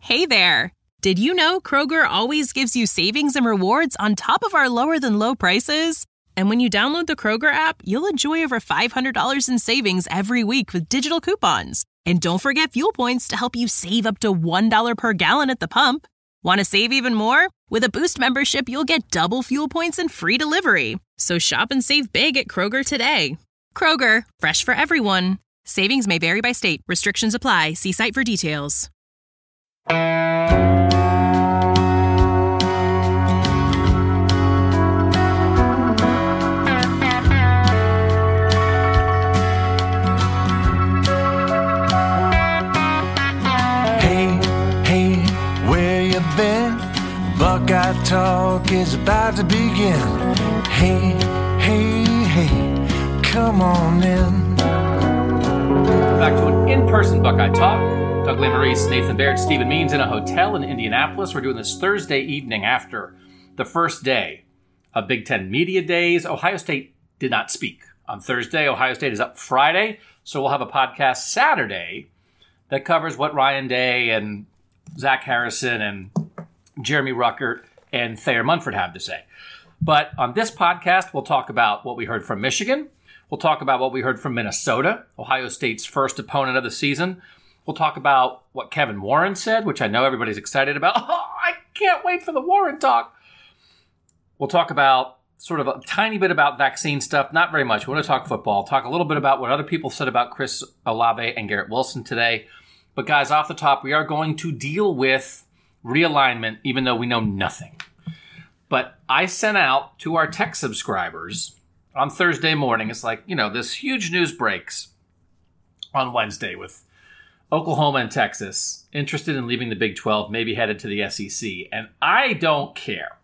Hey there! Did you know Kroger always gives you savings and rewards on top of our lower-than-low prices? And when you download the Kroger app, you'll enjoy over $500 in savings every week with digital coupons. And don't forget fuel points to help you save up to $1 per gallon at the pump. Want to save even more? With a Boost membership, you'll get double fuel points and free delivery. So shop and save big at Kroger today. Kroger, fresh for everyone. Savings may vary by state. Restrictions apply. See site for details. Buckeye Talk is about to begin. Hey, hey, hey, come on in. Back to an in-person Buckeye Talk. Doug Lesmerises, Nathan Baird, Stephen Means in a hotel in Indianapolis. We're doing this Thursday evening after the first day of Big Ten Media Days. Ohio State did not speak on Thursday. Ohio State is up Friday, so we'll have a podcast Saturday that covers what Ryan Day and Zach Harrison and Jeremy Ruckert and Thayer Munford have to say. But on this podcast, we'll talk about what we heard from Michigan. We'll talk about what we heard from Minnesota, Ohio State's first opponent of the season. We'll talk about what Kevin Warren said, which I know everybody's excited about. Oh, I can't wait for the Warren talk. We'll talk about sort of a tiny bit about vaccine stuff, not very much. We want to talk football, talk a little bit about what other people said about Chris Olave and Garrett Wilson today. But guys, off the top, we are going to deal with realignment, even though we know nothing. But I sent out to our tech subscribers on Thursday morning, it's like, this huge news breaks on Wednesday with Oklahoma and Texas interested in leaving the Big 12, maybe headed to the SEC. And I don't care.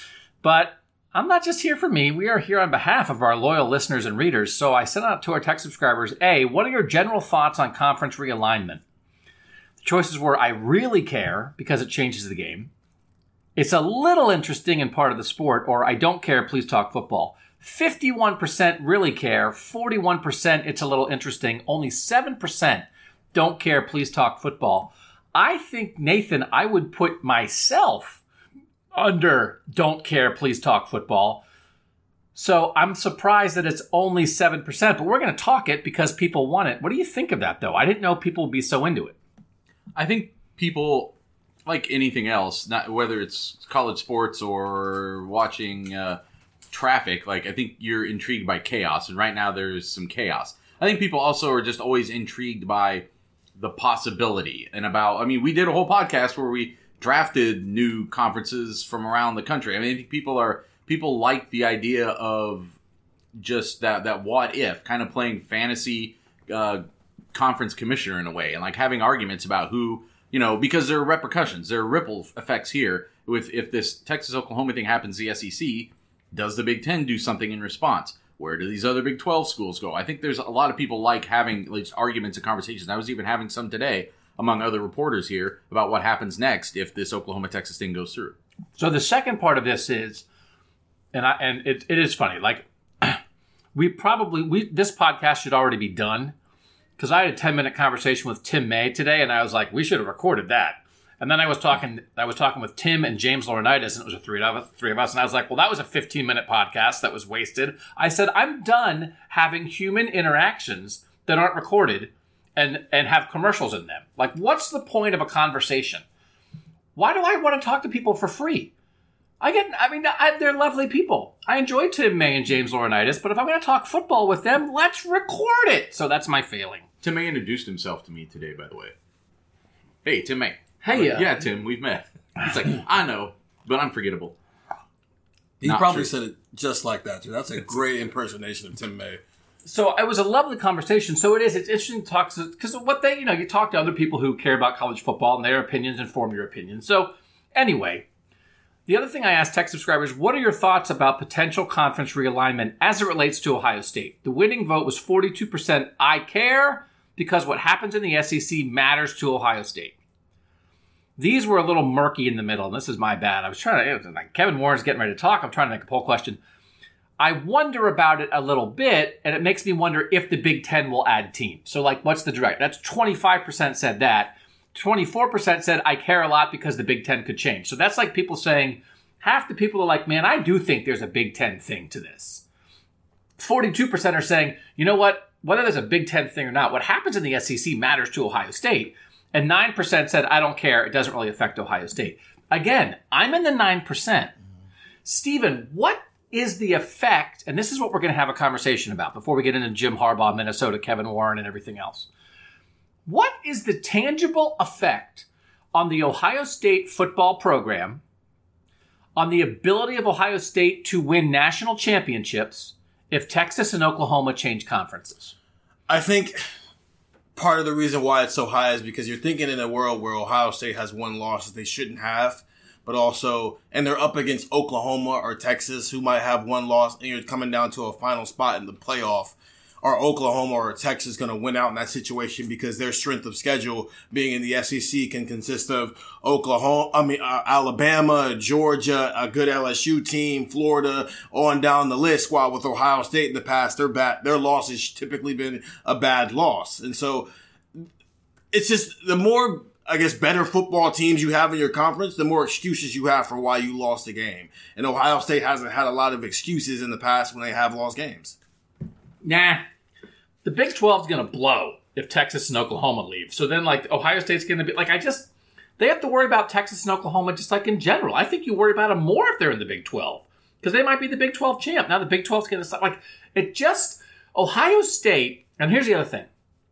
But I'm not just here for me. We are here on behalf of our loyal listeners and readers. So I sent out to our tech subscribers, A, what are your general thoughts on conference realignment? Choices were, I really care because it changes the game. It's a little interesting and part of the sport, or I don't care, please talk football. 51% really care, 41% it's a little interesting, only 7% don't care, please talk football. I think, Nathan, I would put myself under don't care, please talk football. So I'm surprised that it's only 7%, but we're going to talk it because people want it. What do you think of that, though? I didn't know people would be so into it. I think people, like anything else, not whether it's college sports or watching traffic, I think you're intrigued by chaos, and right now there's some chaos. I think people also are just always intrigued by the possibility and we did a whole podcast where we drafted new conferences from around the country. I think people like the idea of just that what if, kind of playing fantasy conference commissioner in a way, and having arguments about who, because there are repercussions, there are ripple effects here. If this Texas-Oklahoma thing happens to the SEC, does the Big Ten do something in response? Where do these other Big 12 schools go? I think there's a lot of people like having arguments and conversations. I was even having some today among other reporters here about what happens next if this Oklahoma-Texas thing goes through. So the second part of this is, and it is funny, this podcast should already be done. Because I had a 10-minute conversation with Tim May today, and I was like, we should have recorded that. And then I was talking with Tim and James Laurinaitis, and it was the three of us, and I was like, well, that was a 15-minute podcast that was wasted. I said, I'm done having human interactions that aren't recorded and have commercials in them. What's the point of a conversation? Why do I want to talk to people for free? They're lovely people. I enjoy Tim May and James Laurinaitis, but if I'm going to talk football with them, let's record it. So that's my failing. Tim May introduced himself to me today, by the way. Hey, Tim May. Hey. Yeah, Tim, we've met. He's like, I know, but unforgettable. He probably said it just like that, too. That's a great impersonation of Tim May. So it was a lovely conversation. So it's interesting to talk to, because you talk to other people who care about college football and their opinions inform your opinion. So anyway, the other thing I asked tech subscribers, what are your thoughts about potential conference realignment as it relates to Ohio State? The winning vote was 42% I care because what happens in the SEC matters to Ohio State. These were a little murky in the middle, and this is my bad. I was trying to, Kevin Warren's getting ready to talk. I'm trying to make a poll question. I wonder about it a little bit, and it makes me wonder if the Big Ten will add teams. So, what's the direct? That's 25% said that. 24% said, I care a lot because the Big Ten could change. So that's like people saying, half the people are like, man, I do think there's a Big Ten thing to this. 42% are saying, you know what, whether there's a Big Ten thing or not, what happens in the SEC matters to Ohio State. And 9% said, I don't care, it doesn't really affect Ohio State. Again, I'm in the 9%. Stephen, what is the effect, and this is what we're going to have a conversation about before we get into Jim Harbaugh, Minnesota, Kevin Warren, and everything else. What is the tangible effect on the Ohio State football program, on the ability of Ohio State to win national championships if Texas and Oklahoma change conferences? I think part of the reason why it's so high is because you're thinking in a world where Ohio State has one loss that they shouldn't have, but also, and they're up against Oklahoma or Texas who might have one loss, and you're coming down to a final spot in the playoff. Are Oklahoma or Texas going to win out in that situation because their strength of schedule being in the SEC can consist of Alabama, Georgia, a good LSU team, Florida, on down the list, while with Ohio State in the past, their loss has typically been a bad loss. And so it's just the more, I guess, better football teams you have in your conference, the more excuses you have for why you lost the game. And Ohio State hasn't had a lot of excuses in the past when they have lost games. Nah, the Big 12 is going to blow if Texas and Oklahoma leave. So then, like, Ohio State's going to be, like, they have to worry about Texas and Oklahoma just like in general. I think you worry about them more if they're in the Big 12 because they might be the Big 12 champ. Now the Big 12's going to start, like, it just, Ohio State, and here's the other thing.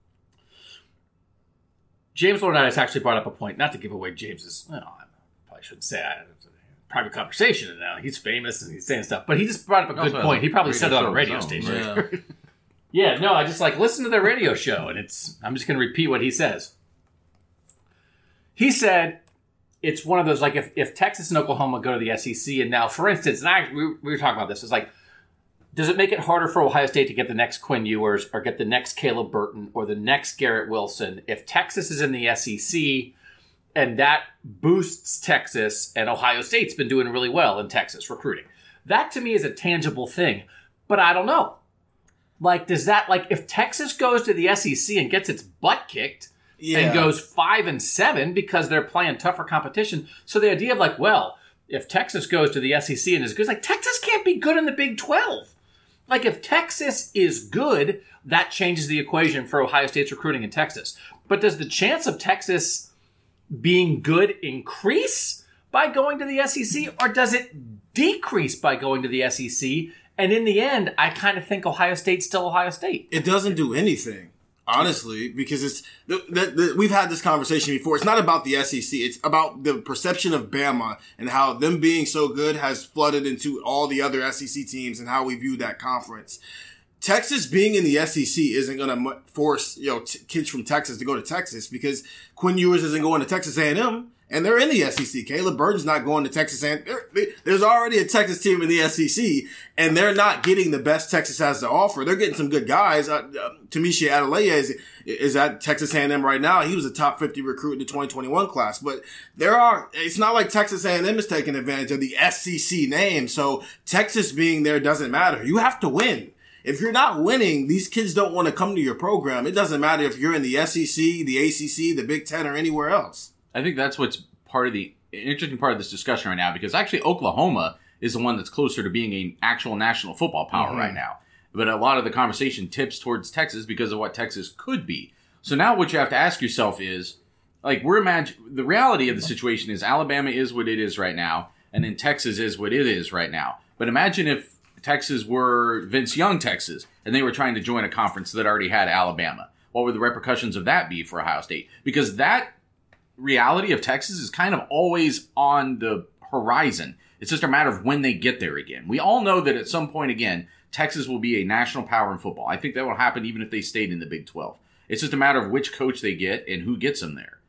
James Laurinaitis actually brought up a point, not to give away James's, I probably shouldn't say it. Private conversation, and now he's famous and he's saying stuff, but he just brought up a good point. He probably said it on a radio station. Yeah, no, I just listen to their radio show, and I'm just going to repeat what he says. He said it's one of those, like, if Texas and Oklahoma go to the SEC, and now, for instance, and we were talking about this, it's like, does it make it harder for Ohio State to get the next Quinn Ewers or get the next Caleb Burton or the next Garrett Wilson if Texas is in the SEC? And that boosts Texas, and Ohio State's been doing really well in Texas recruiting. That, to me, is a tangible thing. But I don't know. Like, does that, like, if Texas goes to the SEC and gets its butt kicked and goes 5-7 because they're playing tougher competition. So the idea of, like, well, if Texas goes to the SEC and is good, it's like, Texas can't be good in the Big 12. Like, if Texas is good, that changes the equation for Ohio State's recruiting in Texas. But does the chance of Texas being good increase by going to the SEC, or does it decrease by going to the SEC? And in the end, I kind of think Ohio State's still Ohio State. It doesn't do anything, honestly, because it's we've had this conversation before. It's not about the SEC. It's about the perception of Bama and how them being so good has flooded into all the other SEC teams and how we view that conference. Texas being in the SEC isn't going to force kids from Texas to go to Texas because Quinn Ewers isn't going to Texas A&M, and they're in the SEC. Caleb Burton's not going to Texas A&M. There's already a Texas team in the SEC, and they're not getting the best Texas has to offer. They're getting some good guys. Tamisha Adeleye is at Texas A&M right now. He was a top 50 recruit in the 2021 class, but it's not like Texas A&M is taking advantage of the SEC name. So Texas being there doesn't matter. You have to win. If you're not winning, these kids don't want to come to your program. It doesn't matter if you're in the SEC, the ACC, the Big Ten, or anywhere else. I think that's what's part of the interesting part of this discussion right now, because actually Oklahoma is the one that's closer to being an actual national football power right now. But a lot of the conversation tips towards Texas because of what Texas could be. So now what you have to ask yourself is, like, the reality of the situation is Alabama is what it is right now, and then Texas is what it is right now. But imagine if Texas were Vince Young, Texas, and they were trying to join a conference that already had Alabama. What would the repercussions of that be for Ohio State? Because that reality of Texas is kind of always on the horizon. It's just a matter of when they get there again. We all know that at some point again, Texas will be a national power in football. I think that will happen even if they stayed in the Big 12. It's just a matter of which coach they get and who gets them there.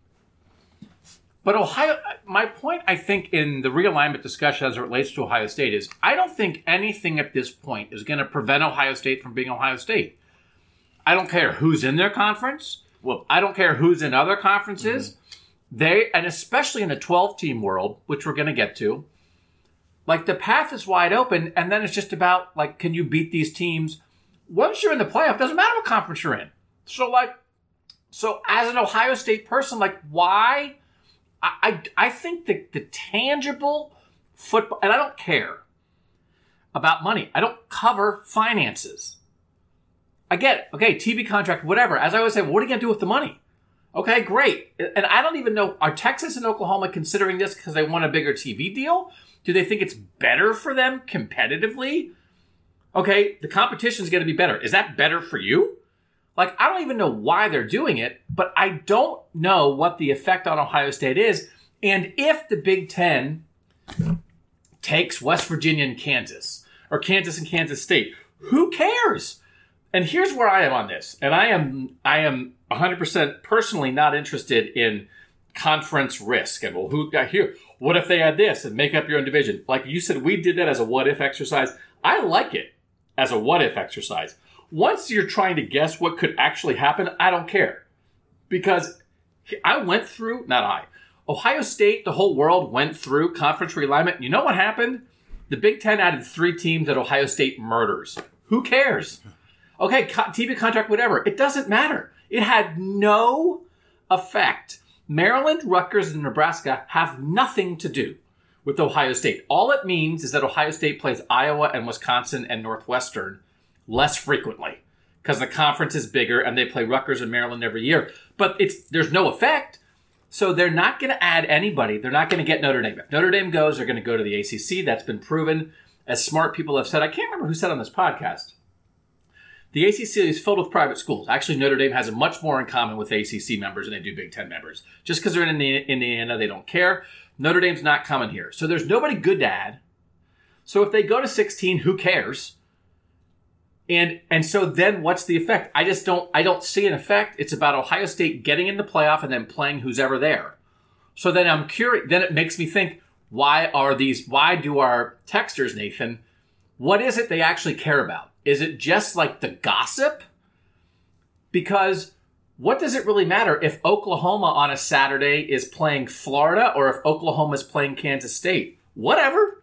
But Ohio, my point, I think, in the realignment discussion as it relates to Ohio State is I don't think anything at this point is going to prevent Ohio State from being Ohio State. I don't care who's in their conference. Well, I don't care who's in other conferences. And especially in a 12-team world, which we're going to get to, like, the path is wide open, and then it's just about, like, can you beat these teams? Once you're in the playoff, doesn't matter what conference you're in. So, like, So as an Ohio State person, like, why? I think that the tangible football, and I don't care about money. I don't cover finances. I get it. Okay, TV contract, whatever. As I always say, what are you going to do with the money? Okay, great. And I don't even know, are Texas and Oklahoma considering this because they want a bigger TV deal? Do they think it's better for them competitively? Okay, the competition is going to be better. Is that better for you? Like, I don't even know why they're doing it, but I don't know what the effect on Ohio State is. And if the Big Ten takes West Virginia and Kansas, or Kansas and Kansas State, who cares? And here's where I am on this. And I am 100% personally not interested in conference risk. And well, who got here? What if they had this and make up your own division? Like you said, we did that as a what if exercise. I like it as a what if exercise. Once you're trying to guess what could actually happen, I don't care. Because Ohio State, the whole world went through conference realignment. You know what happened? The Big Ten added 3 teams that Ohio State murders. Who cares? Okay, TV contract, whatever. It doesn't matter. It had no effect. Maryland, Rutgers, and Nebraska have nothing to do with Ohio State. All it means is that Ohio State plays Iowa and Wisconsin and Northwestern less frequently because the conference is bigger and they play Rutgers and Maryland every year. But there's no effect. So they're not going to add anybody. They're not going to get Notre Dame. If Notre Dame goes, they're going to go to the ACC. That's been proven. As smart people have said, I can't remember who said on this podcast, the ACC is filled with private schools. Actually, Notre Dame has much more in common with ACC members than they do Big Ten members. Just because they're in Indiana, they don't care. Notre Dame's not coming here. So there's nobody good to add. So if they go to 16, who cares? And so then what's the effect? I don't see an effect. It's about Ohio State getting in the playoff and then playing who's ever there. So then I'm curious. Then it makes me think, why do our texters, Nathan, what is it they actually care about? Is it just like the gossip? Because what does it really matter if Oklahoma on a Saturday is playing Florida or if Oklahoma is playing Kansas State? Whatever.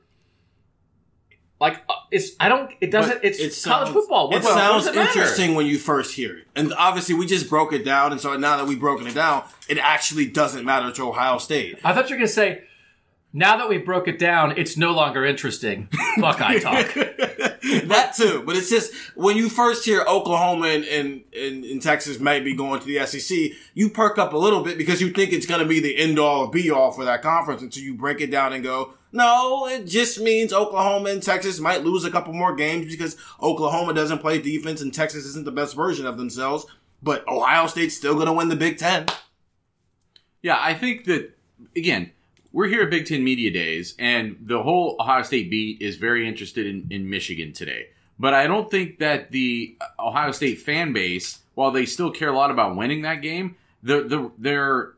Like, it's college football. It sounds interesting when you first hear it. And obviously we just broke it down. And so now that we've broken it down, it actually doesn't matter to Ohio State. I thought you were going to say, now that we broke it down, it's no longer interesting. Buckeye talk. That too. But it's just, when you first hear Oklahoma and Texas might be going to the SEC, you perk up a little bit because you think it's going to be the end-all or be-all for that conference until you break it down and go, no, it just means Oklahoma and Texas might lose a couple more games because Oklahoma doesn't play defense and Texas isn't the best version of themselves. But Ohio State's still going to win the Big Ten. Yeah, I think that, again, we're here at Big Ten Media Days, and the whole Ohio State beat is very interested in Michigan today. But I don't think that the Ohio State fan base, while they still care a lot about winning that game, their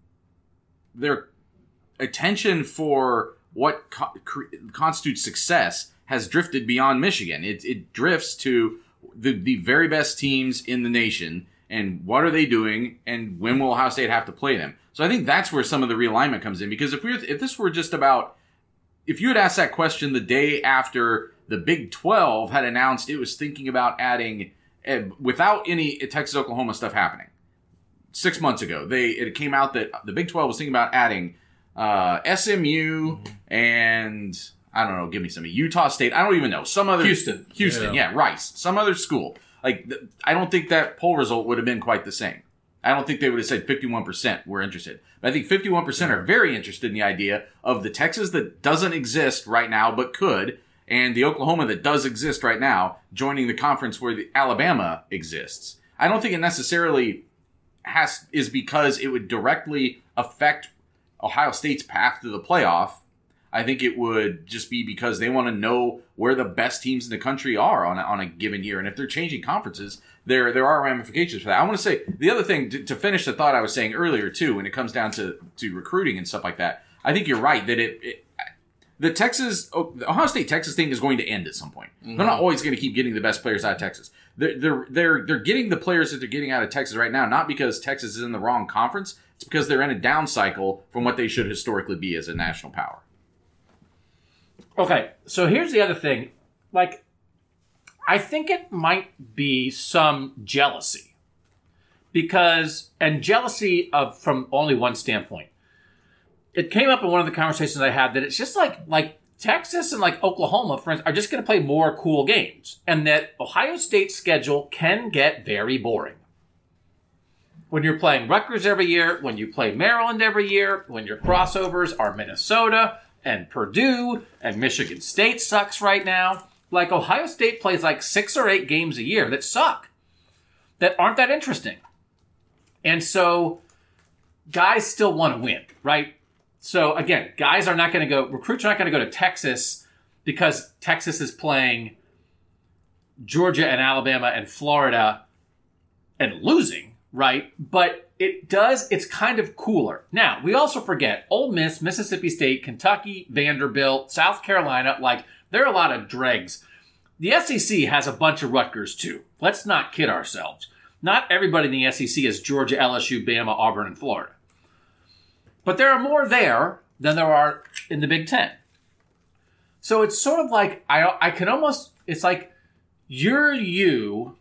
attention for what constitutes success has drifted beyond Michigan. It drifts to the very best teams in the nation, and what are they doing, and when will Ohio State have to play them? So I think that's where some of the realignment comes in. Because if this were just about, if you had asked that question the day after the Big 12 had announced it was thinking about adding, without any Texas-Oklahoma stuff happening, 6 months ago, it came out that the Big 12 was thinking about adding SMU and, I don't know, give me some, Utah State, I don't even know, some other, Houston, yeah, Rice, some other school. Like, I don't think that poll result would have been quite the same. I don't think they would have said 51% were interested. But I think 51% are very interested in the idea of the Texas that doesn't exist right now but could, and the Oklahoma that does exist right now joining the conference where the Alabama exists. I don't think it necessarily is because it would directly affect Ohio State's path to the playoff. I think it would just be because they want to know where the best teams in the country are on a given year. And if they're changing conferences, there are ramifications for that. I want to say the other thing to finish the thought I was saying earlier too, when it comes down to recruiting and stuff like that. I think you're right that the Ohio State Texas thing is going to end at some point. Mm-hmm. They're not always going to keep getting the best players out of Texas. They're getting the players that they're getting out of Texas right now, not because Texas is in the wrong conference. It's because they're in a down cycle from what they should historically be as a national power. Okay, so here's the other thing. Like, I think it might be some jealousy and jealousy from only one standpoint. It came up in one of the conversations I had that it's just like Texas and like Oklahoma, friends, are just going to play more cool games, and that Ohio State's schedule can get very boring. When you're playing Rutgers every year, when you play Maryland every year, when your crossovers are Minnesota and Purdue and Michigan State sucks right now. Like Ohio State plays like 6 or 8 games a year that suck, that aren't that interesting. And so guys still want to win, right? So again, recruits are not going to go to Texas because Texas is playing Georgia and Alabama and Florida and losing, right? But it's kind of cooler. Now, we also forget Ole Miss, Mississippi State, Kentucky, Vanderbilt, South Carolina, like there are a lot of dregs. The SEC has a bunch of Rutgers too. Let's not kid ourselves. Not everybody in the SEC is Georgia, LSU, Bama, Auburn, and Florida. But there are more there than there are in the Big Ten. So it's sort of like, it's like you're you.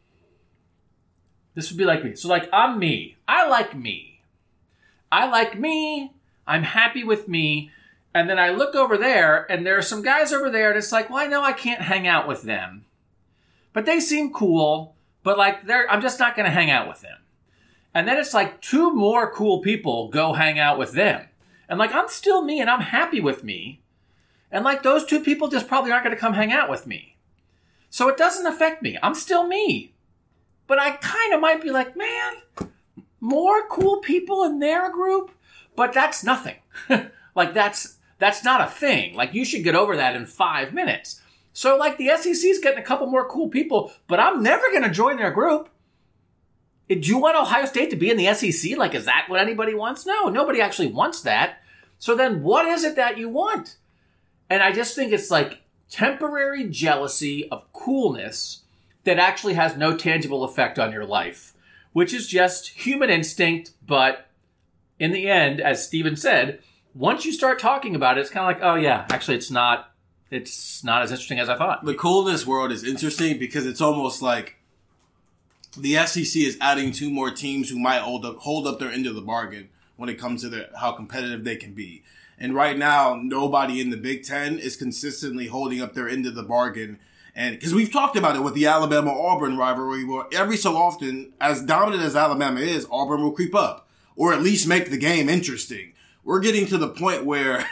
This would be like me. So like, I'm me. I like me. I like me. I'm happy with me. And then I look over there, and there are some guys over there, and it's like, well, I know I can't hang out with them. But they seem cool, but like, I'm just not going to hang out with them. And then it's like 2 more cool people go hang out with them. And like, I'm still me, and I'm happy with me. And like, those 2 people just probably aren't going to come hang out with me. So it doesn't affect me. I'm still me. But I kind of might be like, man, more cool people in their group, but that's nothing. Like that's not a thing. Like you should get over that in 5 minutes. So like the SEC's getting a couple more cool people, but I'm never going to join their group. Do you want Ohio State to be in the SEC? Like, is that what anybody wants? No, nobody actually wants that. So then what is it that you want? And I just think it's like temporary jealousy of coolness that actually has no tangible effect on your life, which is just human instinct. But in the end, as Steven said, once you start talking about it, it's kind of like, oh yeah, actually it's not as interesting as I thought. The coolness world is interesting because it's almost like the SEC is adding 2 more teams who might hold up their end of the bargain when it comes to how competitive they can be. And right now, nobody in the Big Ten is consistently holding up their end of the bargain. And because we've talked about it with the Alabama-Auburn rivalry, where every so often, as dominant as Alabama is, Auburn will creep up or at least make the game interesting. We're getting to the point where,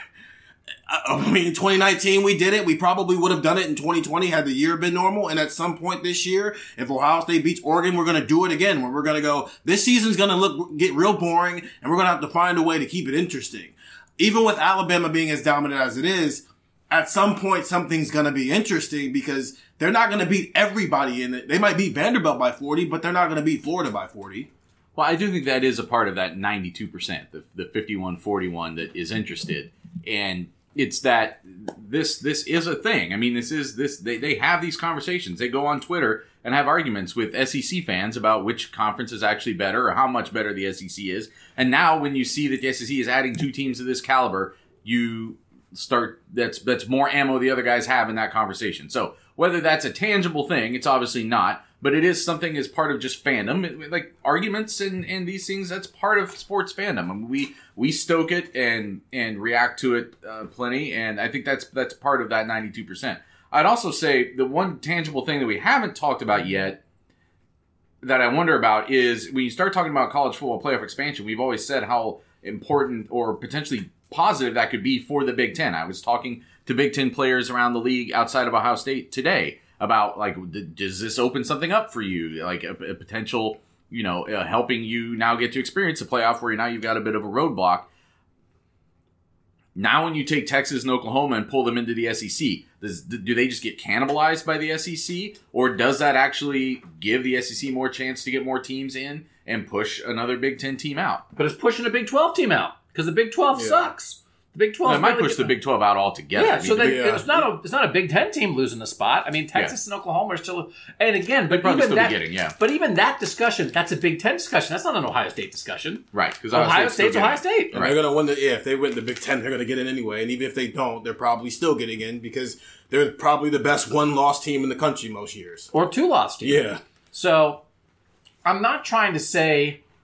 I mean, in 2019 we did it. We probably would have done it in 2020 had the year been normal. And at some point this year, if Ohio State beats Oregon, we're going to do it again, where we're going to go, this season's going to get real boring, and we're going to have to find a way to keep it interesting. Even with Alabama being as dominant as it is, at some point, something's going to be interesting because they're not going to beat everybody in it. They might beat Vanderbilt by 40, but they're not going to beat Florida by 40. Well, I do think that is a part of that 92%, the 51-41 that is interested. And it's that this is a thing. I mean, they have these conversations. They go on Twitter and have arguments with SEC fans about which conference is actually better or how much better the SEC is. And now when you see that the SEC is adding 2 teams of this caliber, you start that's more ammo the other guys have in that conversation. So whether that's a tangible thing, it's obviously not, but it is something as part of just fandom, like arguments and these things. That's part of sports fandom. I mean, we stoke it and react to it plenty, and I think that's part of that 92%. I'd also say the one tangible thing that we haven't talked about yet that I wonder about is when you start talking about college football playoff expansion, we've always said how important or potentially positive that could be for the Big Ten. I was talking to Big Ten players around the league outside of Ohio State today about, like, does this open something up for you? Like a potential, helping you now get to experience a playoff where now you've got a bit of a roadblock. Now when you take Texas and Oklahoma and pull them into the SEC, do they just get cannibalized by the SEC? Or does that actually give the SEC more chance to get more teams in and push another Big Ten team out? But it's pushing a Big 12 team out because the Big 12 sucks. The Big 12 it might push the Big 12 out altogether. Yeah, so it's not a Big Ten team losing the spot. I mean, Texas and Oklahoma are still, and again, but even that discussion, that's a Big Ten discussion. That's not an Ohio State discussion, right? Because Ohio State's Ohio State, and they're going to win if they win the Big Ten, they're going to get in anyway. And even if they don't, they're probably still getting in because they're probably the best 1-loss team in the country most years, or 2-loss team. Yeah. So I'm not trying to say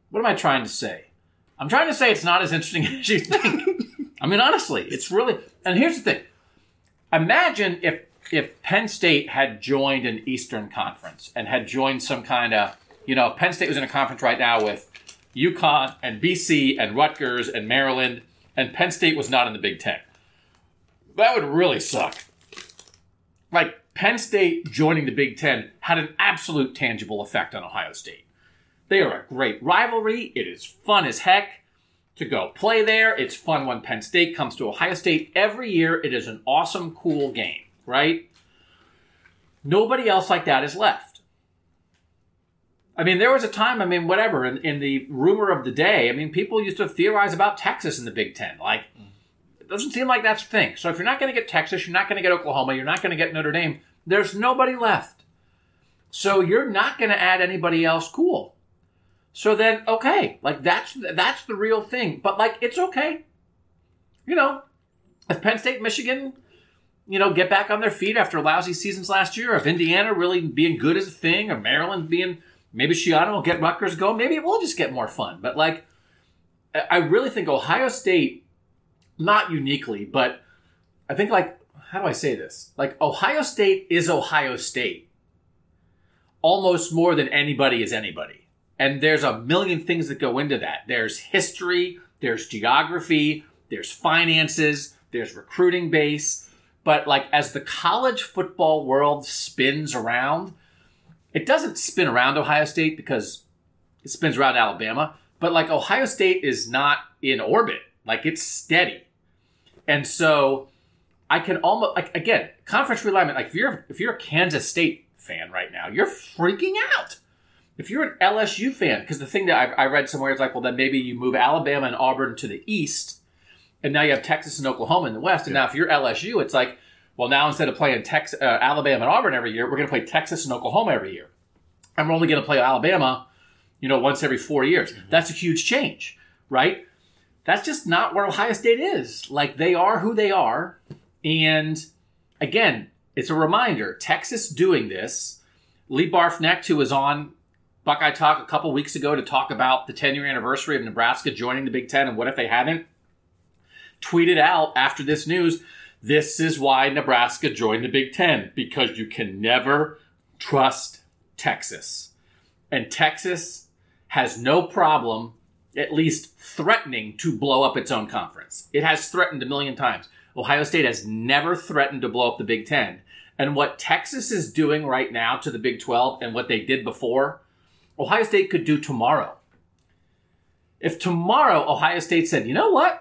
what am I trying to say? I'm trying to say it's not as interesting as you think. I mean, honestly, it's really... And here's the thing. Imagine if Penn State had joined an Eastern Conference and had joined some kind of... Penn State was in a conference right now with UConn and BC and Rutgers and Maryland, and Penn State was not in the Big Ten. That would really suck. Like, Penn State joining the Big Ten had an absolute tangible effect on Ohio State. They are a great rivalry. It is fun as heck to go play there. It's fun when Penn State comes to Ohio State. Every year, it is an awesome, cool game, right? Nobody else like that is left. I mean, there was a time, whatever, in the rumor of the day, people used to theorize about Texas in the Big Ten. Like, it doesn't seem like that's a thing. So if you're not going to get Texas, you're not going to get Oklahoma, you're not going to get Notre Dame, there's nobody left. So you're not going to add anybody else cool. So then, okay, like that's the real thing. But like, it's okay. If Penn State, Michigan, get back on their feet after lousy seasons last year, if Indiana really being good as a thing, or Maryland being, maybe Shiano will get Rutgers going, maybe it will just get more fun. But like, I really think Ohio State, not uniquely, but I think like, how do I say this? Like, Ohio State is Ohio State almost more than anybody is anybody. And there's a million things that go into that. There's history, there's geography, there's finances, there's recruiting base. But like, as the college football world spins around, it doesn't spin around Ohio State because it spins around Alabama. But like, Ohio State is not in orbit. Like, it's steady. And so I can almost, like, again, conference realignment, like if you're a Kansas State fan right now, you're freaking out. If you're an LSU fan, because the thing that I read somewhere is like, well, then maybe you move Alabama and Auburn to the east, and now you have Texas and Oklahoma in the west. And now if you're LSU, it's like, well, now instead of playing Alabama and Auburn every year, we're going to play Texas and Oklahoma every year. And we're only going to play Alabama, once every 4 years. Mm-hmm. That's a huge change, right? That's just not where Ohio State is. Like, they are who they are. And again, it's a reminder, Texas doing this. Lee Barfknecht, who was on Buckeye Talk a couple weeks ago to talk about the 10-year anniversary of Nebraska joining the Big Ten and what if they hadn't, tweeted out after this news, this is why Nebraska joined the Big Ten, because you can never trust Texas. And Texas has no problem at least threatening to blow up its own conference. It has threatened a million times. Ohio State has never threatened to blow up the Big Ten. And what Texas is doing right now to the Big 12 and what they did before, Ohio State could do tomorrow. If tomorrow Ohio State said, you know what?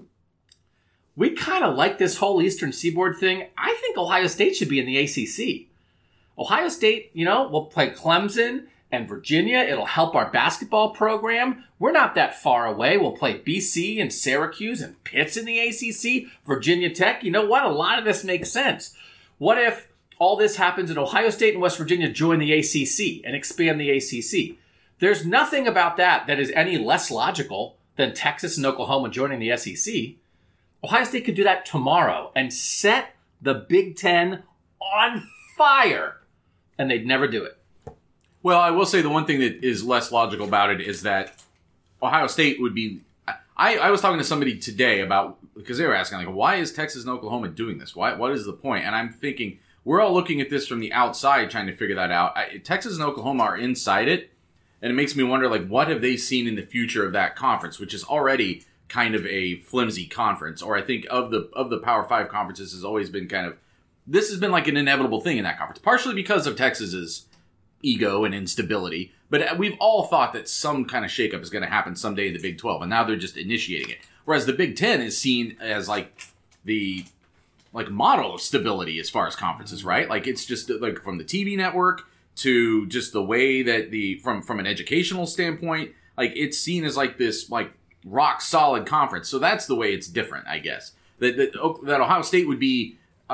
We kind of like this whole Eastern Seaboard thing. I think Ohio State should be in the ACC. Ohio State, will play Clemson and Virginia. It'll help our basketball program. We're not that far away. We'll play BC and Syracuse and Pitt's in the ACC. Virginia Tech. You know what? A lot of this makes sense. What if all this happens and Ohio State and West Virginia join the ACC and expand the ACC? There's nothing about that is any less logical than Texas and Oklahoma joining the SEC. Ohio State could do that tomorrow and set the Big Ten on fire, and they'd never do it. Well, I will say the one thing that is less logical about it is that Ohio State would be... I was talking to somebody today about... Because they were asking, like, why is Texas and Oklahoma doing this? What is the point? And I'm thinking, we're all looking at this from the outside trying to figure that out. Texas and Oklahoma are inside it, and it makes me wonder, like, what have they seen in the future of that conference, which is already kind of a flimsy conference. Or I think of the Power 5 conferences has always been kind of... This has been like an inevitable thing in that conference, partially because of Texas's ego and instability. But we've all thought that some kind of shakeup is going to happen someday in the Big 12, and now they're just initiating it. Whereas the Big 10 is seen as like the model of stability as far as conferences, right? Like, it's just like from the TV network to just the way that from an educational standpoint, like, it's seen as like this like rock solid conference. So that's the way it's different, I guess. That Ohio State would be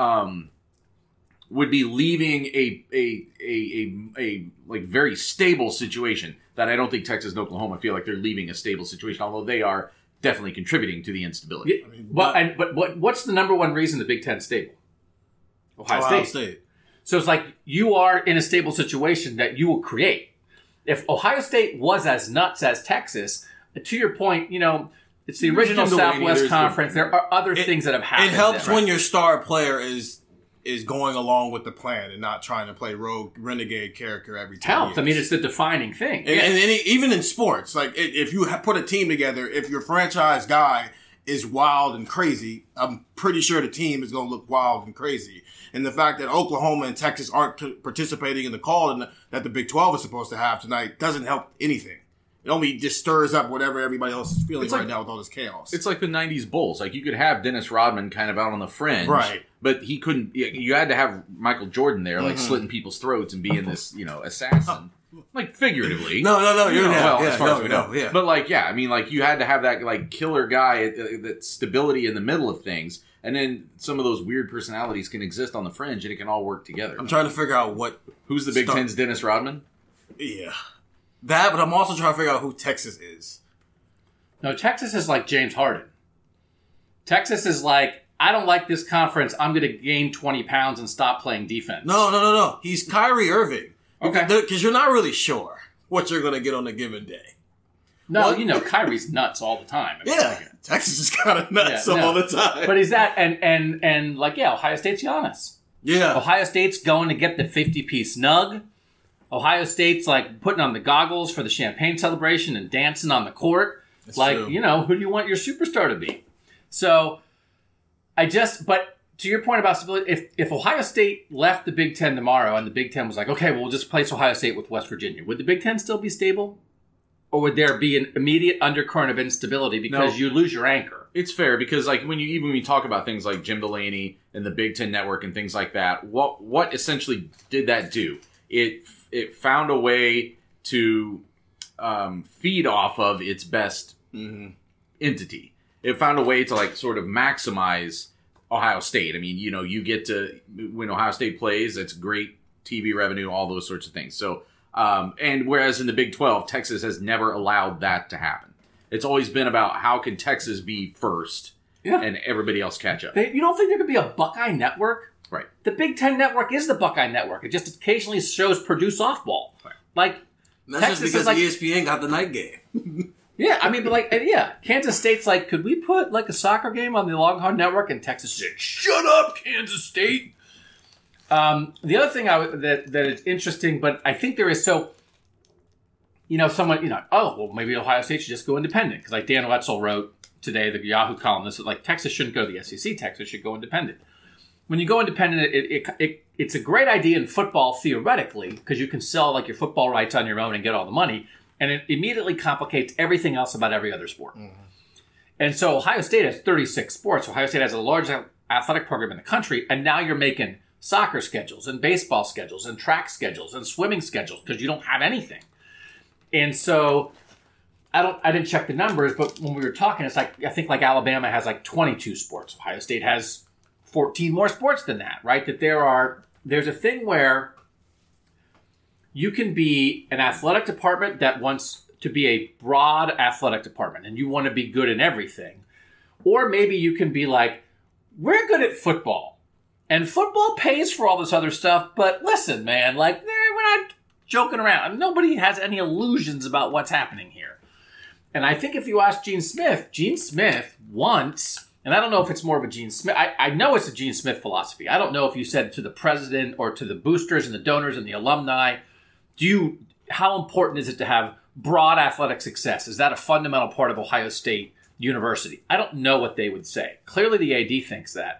leaving a like very stable situation that I don't think Texas and Oklahoma feel like they're leaving a stable situation, although they are definitely contributing to the instability. Yeah, but what's the number one reason the Big Ten is stable? Ohio State. So it's like you are in a stable situation that you will create. if Ohio State was as nuts as Texas, to your point, it's the original Jim Delaney, Southwest Conference. There are other things that have happened. It helps when your star player is going along with the plan and not trying to play rogue renegade character every time. Helps. I mean, it's the defining thing. And even in sports, like if you put a team together, if your franchise guy is wild and crazy, I'm pretty sure the team is going to look wild and crazy. And the fact that Oklahoma and Texas aren't participating in the call that the Big 12 is supposed to have tonight doesn't help anything. It only just stirs up whatever everybody else is feeling now with all this chaos. It's like the 90s Bulls. Like, you could have Dennis Rodman kind of out on the fringe. Right. But he couldn't... You had to have Michael Jordan there, like, slitting people's throats and being this, assassin. Like, figuratively. No, you're not. As far as we know. Yeah. But, like, I mean, like, you had to have that, like, killer guy, that stability in the middle of things. And then some of those weird personalities can exist on the fringe, and it can all work together. I'm trying to figure out Who's the Big Ten's Dennis Rodman? Yeah. That, but I'm also trying to figure out who Texas is. No, Texas is like James Harden. Texas is like, I don't like this conference. I'm going to gain 20 pounds and stop playing defense. No. He's Kyrie Irving. Okay. Because you're not really sure what you're going to get on a given day. No, Kyrie's nuts all the time. I mean, Texas is kind of nuts all the time. But he's that, and Ohio State's Giannis. Yeah. Ohio State's going to get the 50-piece nug. Ohio State's like putting on the goggles for the champagne celebration and dancing on the court. That's true. Who do you want your superstar to be? So but to your point about stability, if Ohio State left the Big Ten tomorrow and the Big Ten was like, okay, well, we'll just place Ohio State with West Virginia, would the Big Ten still be stable? Or would there be an immediate undercurrent of instability because you lose your anchor? It's fair because, like, when you talk about things like Jim Delaney and the Big Ten Network and things like that, what essentially did that do? It found a way to feed off of its best entity. It found a way to, like, sort of maximize Ohio State. I mean, you get to, when Ohio State plays, it's great TV revenue, all those sorts of things. So, and whereas in the Big 12, Texas has never allowed that to happen. It's always been about how can Texas be first and everybody else catch up. You don't think there could be a Buckeye Network? Right. The Big Ten Network is the Buckeye Network. It just occasionally shows Purdue softball. Right. Like, that's Texas just because ESPN got the night game. Yeah, I mean, but Kansas State's like, could we put like a soccer game on the Longhorn Network? And Texas said, shut up, Kansas State. The other thing that is interesting, but I think there is maybe Ohio State should just go independent. Because like Dan Wetzel wrote today, the Yahoo columnist, like Texas shouldn't go to the SEC. Texas should go independent. When you go independent, it's a great idea in football theoretically because you can sell like your football rights on your own and get all the money. And it immediately complicates everything else about every other sport. Mm-hmm. And so Ohio State has 36 sports. Ohio State has the largest athletic program in the country. And now you're making soccer schedules and baseball schedules and track schedules and swimming schedules because you don't have anything. And so I didn't check the numbers, but when we were talking, it's like, I think like Alabama has like 22 sports. Ohio State has 14 more sports than that, right? That there's a thing where you can be an athletic department that wants to be a broad athletic department and you want to be good in everything. Or maybe you can be like, we're good at football and football pays for all this other stuff. But listen, man, like we're not joking around. Nobody has any illusions about what's happening here. And I think if you ask Gene Smith once, and I don't know if it's more of a Gene Smith, I know it's a Gene Smith philosophy. I don't know if you said to the president or to the boosters and the donors and the alumni, how important is it to have broad athletic success? Is that a fundamental part of Ohio State University? I don't know what they would say. Clearly the AD thinks that.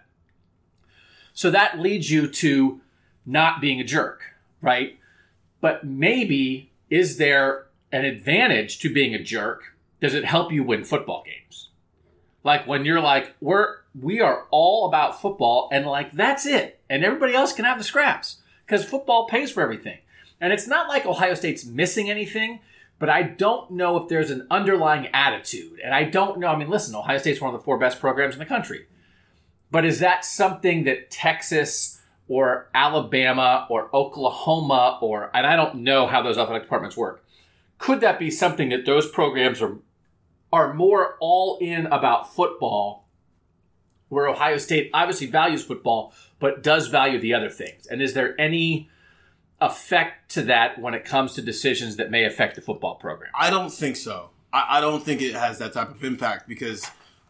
So that leads you to not being a jerk, right? But maybe is there an advantage to being a jerk? Does it help you win football games? Like when you're like, we are all about football and like that's it. And everybody else can have the scraps because football pays for everything. And it's not like Ohio State's missing anything, but I don't know if there's an underlying attitude. And I don't know. I mean, listen, Ohio State's one of the 4 best programs in the country. But is that something that Texas or Alabama or Oklahoma and I don't know how those athletic departments work. Could that be something that those programs are more all in about football, where Ohio State obviously values football, but does value the other things? And is there any effect to that when it comes to decisions that may affect the football program? I don't think so. I don't think it has that type of impact because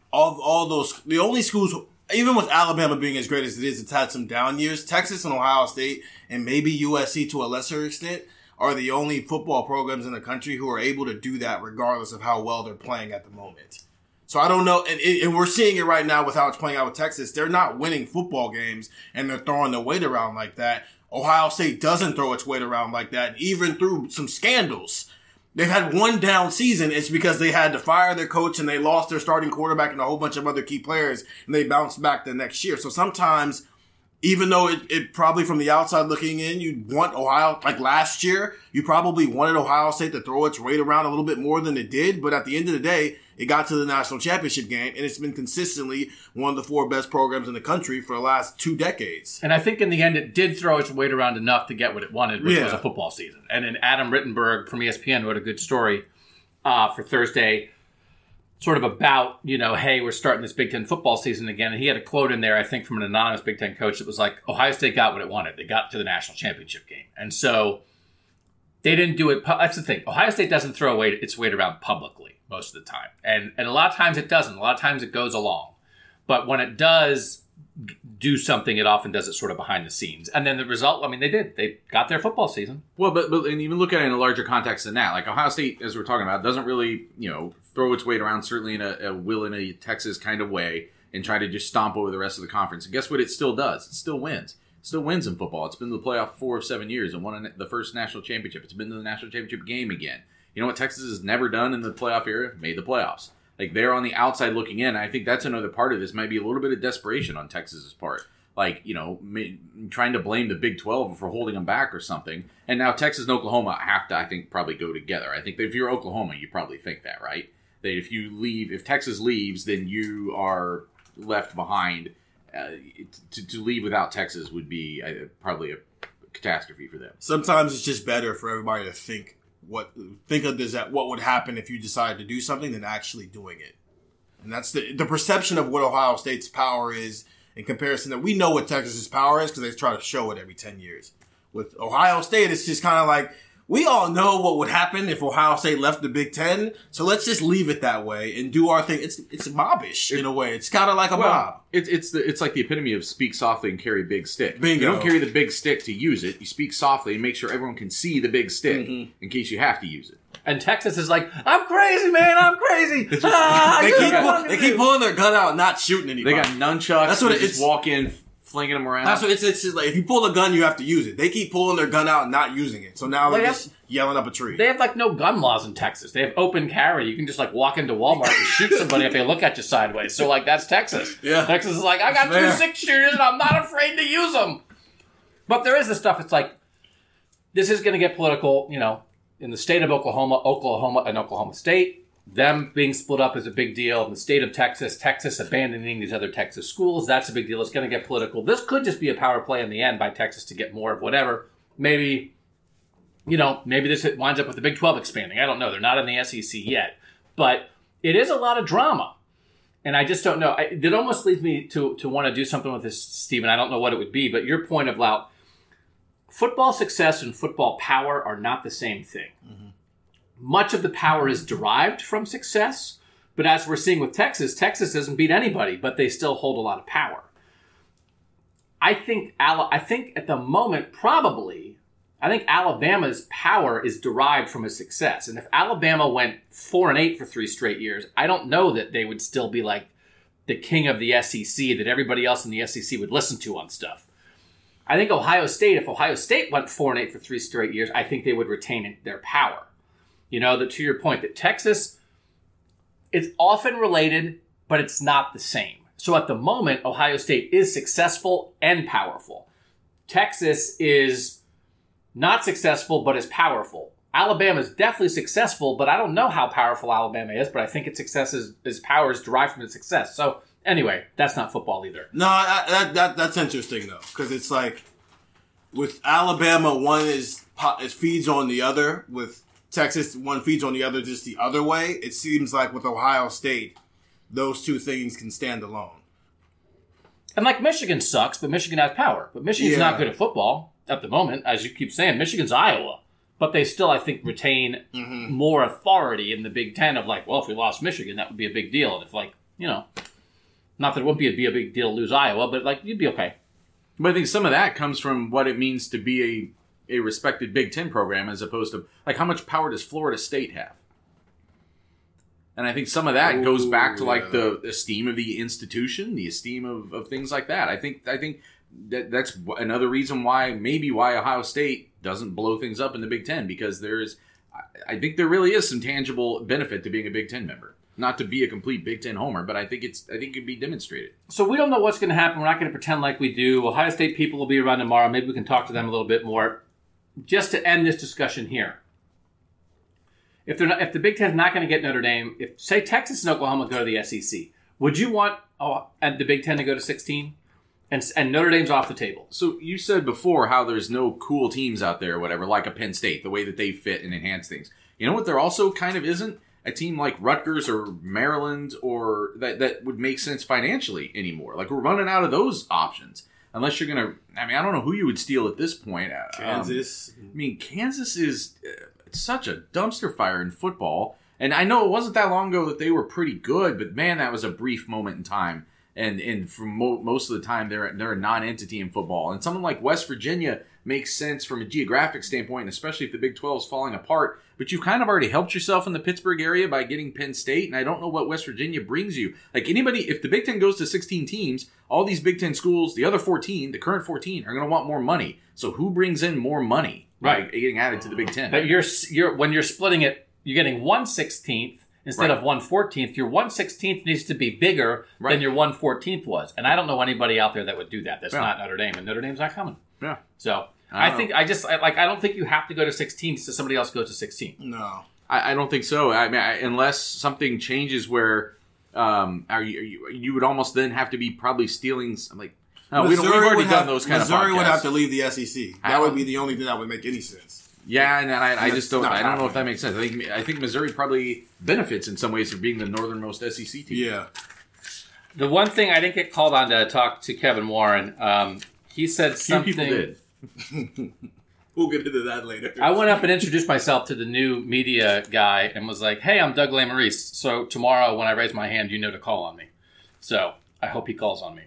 all those, the only schools, even with Alabama being as great as it is, it's had some down years. Texas and Ohio State and maybe USC to a lesser extent are the only football programs in the country who are able to do that regardless of how well they're playing at the moment. So I don't know, and we're seeing it right now with how it's playing out with Texas. They're not winning football games, and they're throwing their weight around like that. Ohio State doesn't throw its weight around like that, even through some scandals. They've had one down season. It's because they had to fire their coach and they lost their starting quarterback and a whole bunch of other key players, and they bounced back the next year. So sometimes, even though it probably from the outside looking in, you'd want Ohio, like last year, you probably wanted Ohio State to throw its weight around a little bit more than it did. But at the end of the day, it got to the national championship game, and it's been consistently one of the 4 best programs in the country for the last 2 decades. And I think in the end, it did throw its weight around enough to get what it wanted, which was a football season. And then Adam Rittenberg from ESPN wrote a good story for Thursday, sort of about, hey, we're starting this Big Ten football season again. And he had a quote in there, I think, from an anonymous Big Ten coach that was like, Ohio State got what it wanted. They got to the national championship game. And so they didn't do it. That's the thing. Ohio State doesn't throw its weight around publicly most of the time. And a lot of times it doesn't. A lot of times it goes along. But when it does do something, it often does it sort of behind the scenes. And then the result, they did. They got their football season. Well, but and even look at it in a larger context than that. Like Ohio State, as we're talking about, doesn't really, throw its weight around, certainly in a Will in a Texas kind of way, and try to just stomp over the rest of the conference. And guess what it still does? It still wins. It still wins in football. It's been to the playoff 4 of 7 years and won the first national championship. It's been to the national championship game again. You know what Texas has never done in the playoff era? Made the playoffs. Like, they're on the outside looking in. I think that's another part of this. Might be a little bit of desperation on Texas's part. Like, trying to blame the Big 12 for holding them back or something. And now Texas and Oklahoma have to, I think, probably go together. I think that if you're Oklahoma, you probably think that, right? That if Texas leaves, then you are left behind. To leave without Texas would be probably a catastrophe for them. Sometimes it's just better for everybody to think what would happen if you decided to do something than actually doing it. And that's the perception of what Ohio State's power is in comparison to, we know what Texas's power is because they try to show it every 10 years. With Ohio State, it's just kind of like, we all know what would happen if Ohio State left the Big Ten, so let's just leave it that way and do our thing. It's mobbish in a way. It's kind of like a mob. It's like the epitome of speak softly and carry big stick. Bingo. You don't carry the big stick to use it. You speak softly and make sure everyone can see the big stick in case you have to use it. And Texas is like, I'm crazy, man. I'm crazy. They keep pulling their gun out and not shooting anybody. They got nunchucks. That's what it is. Walk in, flinging them around. That's what it's just like, if you pull a gun, you have to use it. They keep pulling their gun out and not using it. So now they're just yelling up a tree. They have no gun laws in Texas. They have open carry. You can just walk into Walmart and shoot somebody if they look at you sideways. So that's Texas. Yeah. Texas is like, I got 2 6-shooters and I'm not afraid to use them. But there is this stuff. It's like, this is going to get political, in the state of Oklahoma and Oklahoma State. Them being split up is a big deal. In the state of Texas abandoning these other Texas schools, that's a big deal. It's going to get political. This could just be a power play in the end by Texas to get more of whatever. Maybe this winds up with the Big 12 expanding. I don't know. They're not in the SEC yet. But it is a lot of drama. And I just don't know. It almost leads me to want to do something with this, Stephen. I don't know what it would be. But your point about football success and football power are not the same thing. Mm-hmm. Much of the power is derived from success, but as we're seeing with Texas doesn't beat anybody, but they still hold a lot of power. I think at the moment, I think Alabama's power is derived from a success. And if Alabama went 4-8 for 3 straight years, I don't know that they would still be like the king of the SEC that everybody else in the SEC would listen to on stuff. I think if Ohio State went 4-8 for 3 straight years, I think they would retain their power. To your point, that Texas, it's often related, but it's not the same. So at the moment, Ohio State is successful and powerful. Texas is not successful, but is powerful. Alabama is definitely successful, but I don't know how powerful Alabama is, but I think its success its power is derived from its success. So anyway, that's not football either. No, that's interesting, though, because it's like, with Alabama, one is feeds on the other. With Texas, one feeds on the other just the other way. It seems like with Ohio State, those two things can stand alone. And Michigan sucks, but Michigan has power. But Michigan's not good at football. at the moment, as you keep saying, Michigan's Iowa. But they still, I think, retain more authority in the Big Ten of like, well, if we lost Michigan, that would be a big deal. And if like, not that it wouldn't be a big deal to lose Iowa, but like, you'd be okay. But I think some of that comes from what it means to be a respected Big Ten program as opposed to, like, how much power does Florida State have? And I think some of that goes back to, like, the esteem of the institution, the esteem of things like that. I think that's another reason why Ohio State doesn't blow things up in the Big Ten, because I think there really is some tangible benefit to being a Big Ten member. Not to be a complete Big Ten homer, but I think it can be demonstrated. So we don't know what's going to happen. We're not going to pretend like we do. Ohio State people will be around tomorrow. Maybe we can talk to them a little bit more. Just to end this discussion here, if the Big Ten's not going to get Notre Dame, if say Texas and Oklahoma go to the SEC, would you want the Big Ten to go to 16? And Notre Dame's off the table. So you said before how there's no cool teams out there or whatever, like a Penn State, the way that they fit and enhance things. You know what there also kind of isn't? A team like Rutgers or Maryland or that would make sense financially anymore. Like, we're running out of those options. Unless you're going to... I mean, I don't know who you would steal at this point. Kansas. Kansas is such a dumpster fire in football. And I know it wasn't that long ago that they were pretty good, but man, that was a brief moment in time. And for most of the time, they're a non-entity in football. And something like West Virginia makes sense from a geographic standpoint, and especially if the Big 12 is falling apart. But you've kind of already helped yourself in the Pittsburgh area by getting Penn State, and I don't know what West Virginia brings you. Like, anybody, if the Big Ten goes to 16 teams, all these Big Ten schools, the other 14, the current 14, are going to want more money. So who brings in more money by getting added to the Big Ten? But when you're splitting it, you're getting 1/16th instead of 1/14th. Your 1/16th needs to be bigger than your 1/14th was. And I don't know anybody out there that would do that. That's not Notre Dame, and Notre Dame's not coming. Yeah. So I don't think you have to go to 16 so somebody else goes to 16. No. I don't think so. I mean, unless something changes where you would almost then have to be probably stealing. We've already done those kind of podcasts. Missouri would have to leave the SEC. That would be the only thing that would make any sense. Yeah, and I just don't. I don't know if that makes sense. I think Missouri probably benefits in some ways for being the northernmost SEC team. Yeah. The one thing I didn't get called on to talk to Kevin Warren. He said something. Few people did. We'll get into that later. I went up and introduced myself to the new media guy and was like, hey, I'm Doug Lesmerises. So tomorrow when I raise my hand, you know to call on me. So I hope he calls on me.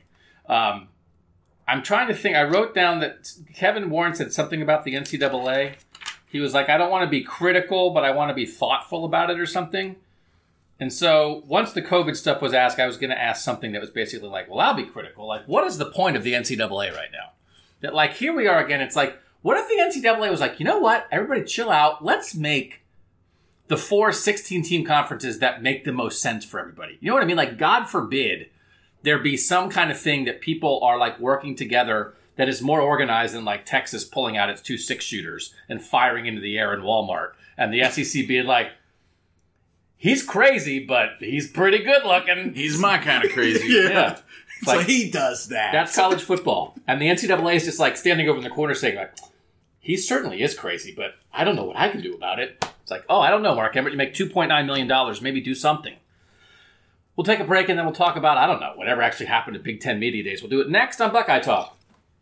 I'm trying to think. I wrote down that Kevin Warren said something about the NCAA. He was like, I don't want to be critical, but I want to be thoughtful about it or something. And so once the COVID stuff was asked, I was going to ask something that was basically like, well, I'll be critical. Like, what is the point of the NCAA right now? That, like, here we are again. It's like, what if the NCAA was like, you know what? Everybody chill out. Let's make the 4 16-team conferences that make the most sense for everybody. You know what I mean? Like, God forbid there be some kind of thing that people are, like, working together that is more organized than, like, Texas pulling out its 2 6-shooters and firing into the air in Walmart. And the SEC being like, he's crazy, but he's pretty good looking. He's my kind of crazy. Yeah. So Like, he does that. that's college football. And the NCAA is just like standing over in the corner saying, like, he certainly is crazy, but I don't know what I can do about it. It's like, oh, I don't know, Mark Emmert. You make $2.9 million. Maybe do something. We'll take a break and then we'll talk about, I don't know, whatever actually happened at Big Ten Media Days. We'll do it next on Buckeye Talk.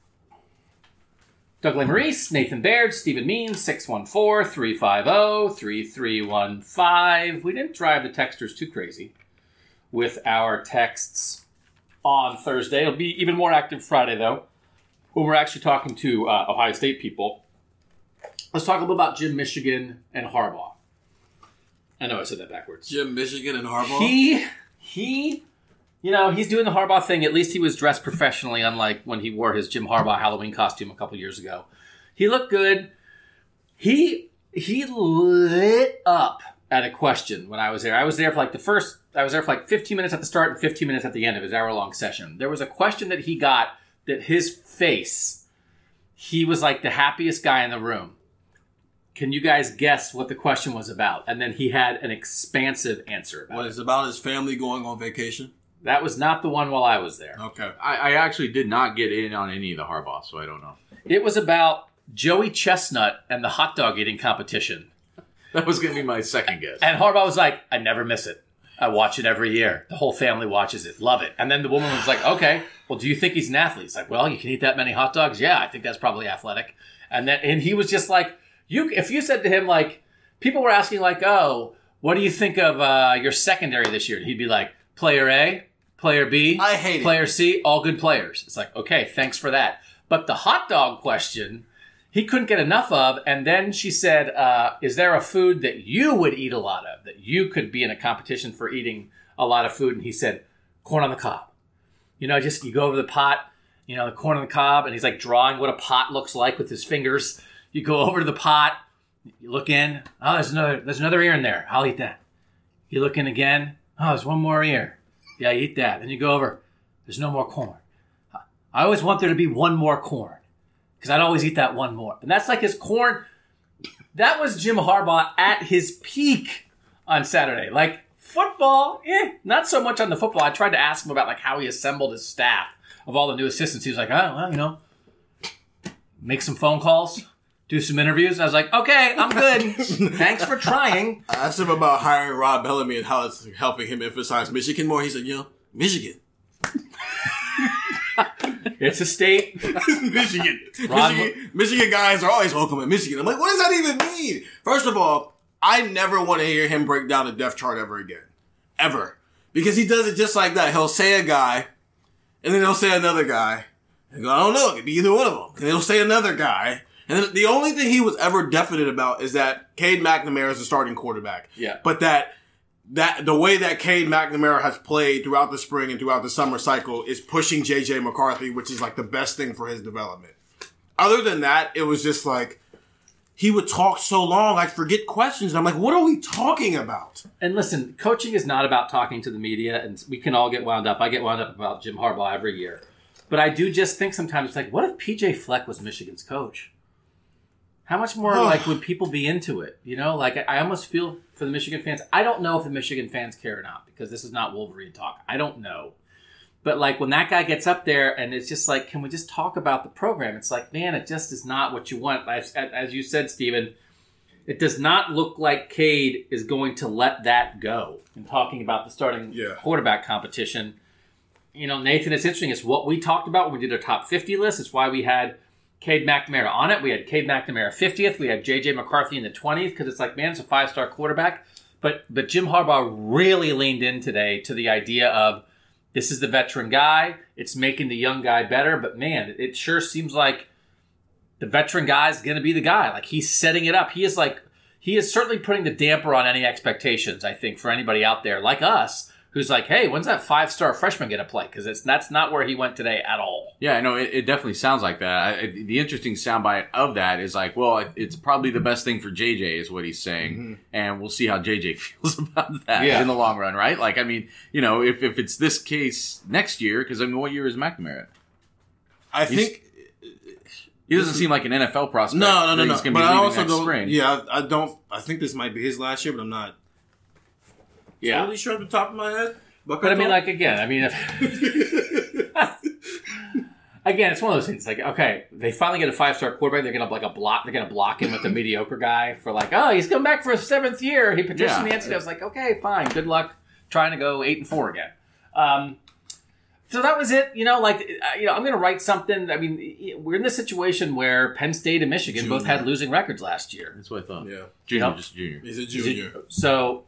Doug Lesmerises, Nathan Baird, Stephen Means, 614-350-3315. We didn't drive the texters too crazy with our texts on Thursday. It'll be even more active Friday, though, when we're actually talking to Ohio State people. Let's talk a little about Jim Michigan and Harbaugh. I know I said that backwards. Jim Michigan and Harbaugh? He, you know, he's doing the Harbaugh thing. At least he was dressed professionally, unlike when he wore his Jim Harbaugh Halloween costume a couple years ago. He looked good. He lit up at a question when I was there. I was there for like 15 minutes at the start and 15 minutes at the end of his hour-long session. There was a question that he got that his face, he was like the happiest guy in the room. Can you guys guess what the question was about? And then he had an expansive answer about it. It's about his family going on vacation? That was not the one while I was there. Okay. I actually did not get in on any of the Harbaugh, so I don't know. It was about Joey Chestnut and the hot dog eating competition. That was going to be my second guess. And Harbaugh was like, I never miss it. I watch it every year. The whole family watches it. Love it. And then the woman was like, okay, well, do you think he's an athlete? He's like, well, you can eat that many hot dogs? Yeah, I think that's probably athletic. And he was just like, if you said to him, like, people were asking, like, oh, what do you think of your secondary this year? He'd be like, player A, player B, I hate it. Player C, all good players. It's like, okay, thanks for that. But the hot dog question, he couldn't get enough of. And then she said, is there a food that you would eat a lot of, that you could be in a competition for eating a lot of food? And he said, corn on the cob. You know, just you go over the pot, you know, the corn on the cob, and he's like drawing what a pot looks like with his fingers. You go over to the pot, you look in. Oh, there's another ear in there. I'll eat that. You look in again. Oh, there's one more ear. Yeah, you eat that. Then you go over. There's no more corn. I always want there to be one more corn because I'd always eat that one more. And that's like his corn. That was Jim Harbaugh at his peak on Saturday. Like football, not so much on the football. I tried to ask him about like how he assembled his staff of all the new assistants. He was like, oh, well, you know, make some phone calls, do some interviews. And I was like, okay, I'm good. Thanks for trying. I asked him about hiring Rob Bellamy and how it's helping him emphasize Michigan more. He said, you know, Michigan. It's a state. Michigan guys are always welcome in Michigan. I'm like, what does that even mean? First of all, I never want to hear him break down the depth chart ever again. Ever. Because he does it just like that. He'll say a guy, and then he'll say another guy. And go, I don't know, it could be either one of them. And then he'll say another guy. And then the only thing he was ever definite about is that Cade McNamara is the starting quarterback. Yeah. But that the way that Cade McNamara has played throughout the spring and throughout the summer cycle is pushing J.J. McCarthy, which is like the best thing for his development. Other than that, it was just like, he would talk so long, I'd forget questions. I'm like, what are we talking about? And listen, coaching is not about talking to the media, and we can all get wound up. I get wound up about Jim Harbaugh every year. But I do just think sometimes, it's like, what if P.J. Fleck was Michigan's coach? How much more, like, would people be into it? You know, like, I almost feel for the Michigan fans. I don't know if the Michigan fans care or not, because this is not Wolverine talk. I don't know. But, like, when that guy gets up there and it's just like, can we just talk about the program? It's like, man, it just is not what you want. As you said, Stephen, it does not look like Cade is going to let that go in talking about the starting quarterback competition. You know, Nathan, it's interesting. It's what we talked about when we did our top 50 list. It's why we had Cade McNamara on it. We had Cade McNamara 50th. We had J.J. McCarthy in the 20th because it's like, man, it's a 5-star quarterback. But Jim Harbaugh really leaned in today to the idea of this is the veteran guy. It's making the young guy better. But, man, it sure seems like the veteran guy is going to be the guy. Like, he's setting it up. He is certainly putting the damper on any expectations, I think, for anybody out there like us who's like, hey, when's that 5-star freshman going to play? Because that's not where he went today at all. Yeah, I know. It definitely sounds like that. The interesting soundbite of that is like, well, it's probably the best thing for JJ is what he's saying. Mm-hmm. And we'll see how JJ feels about that in the long run, right? Like, I mean, you know, if it's this case next year, because, I mean, what year is McNamara? I think... He doesn't seem like an NFL prospect. No. He's going to be leaving next spring. Yeah, I think this might be his last year, but I'm not totally sure off the top of my head. But I mean, like, again, again, it's one of those things. Like, okay, they finally get a 5-star quarterback. They're going to block him with the mediocre guy for like, oh, he's coming back for his 7th year. He petitioned the NCAA. I was like, okay, fine, good luck trying to go 8-4 again. So that was it. You know, like, I'm going to write something. I mean, we're in this situation where Penn State and Michigan both had losing records last year. That's what I thought. Yeah, junior. He's a junior. So.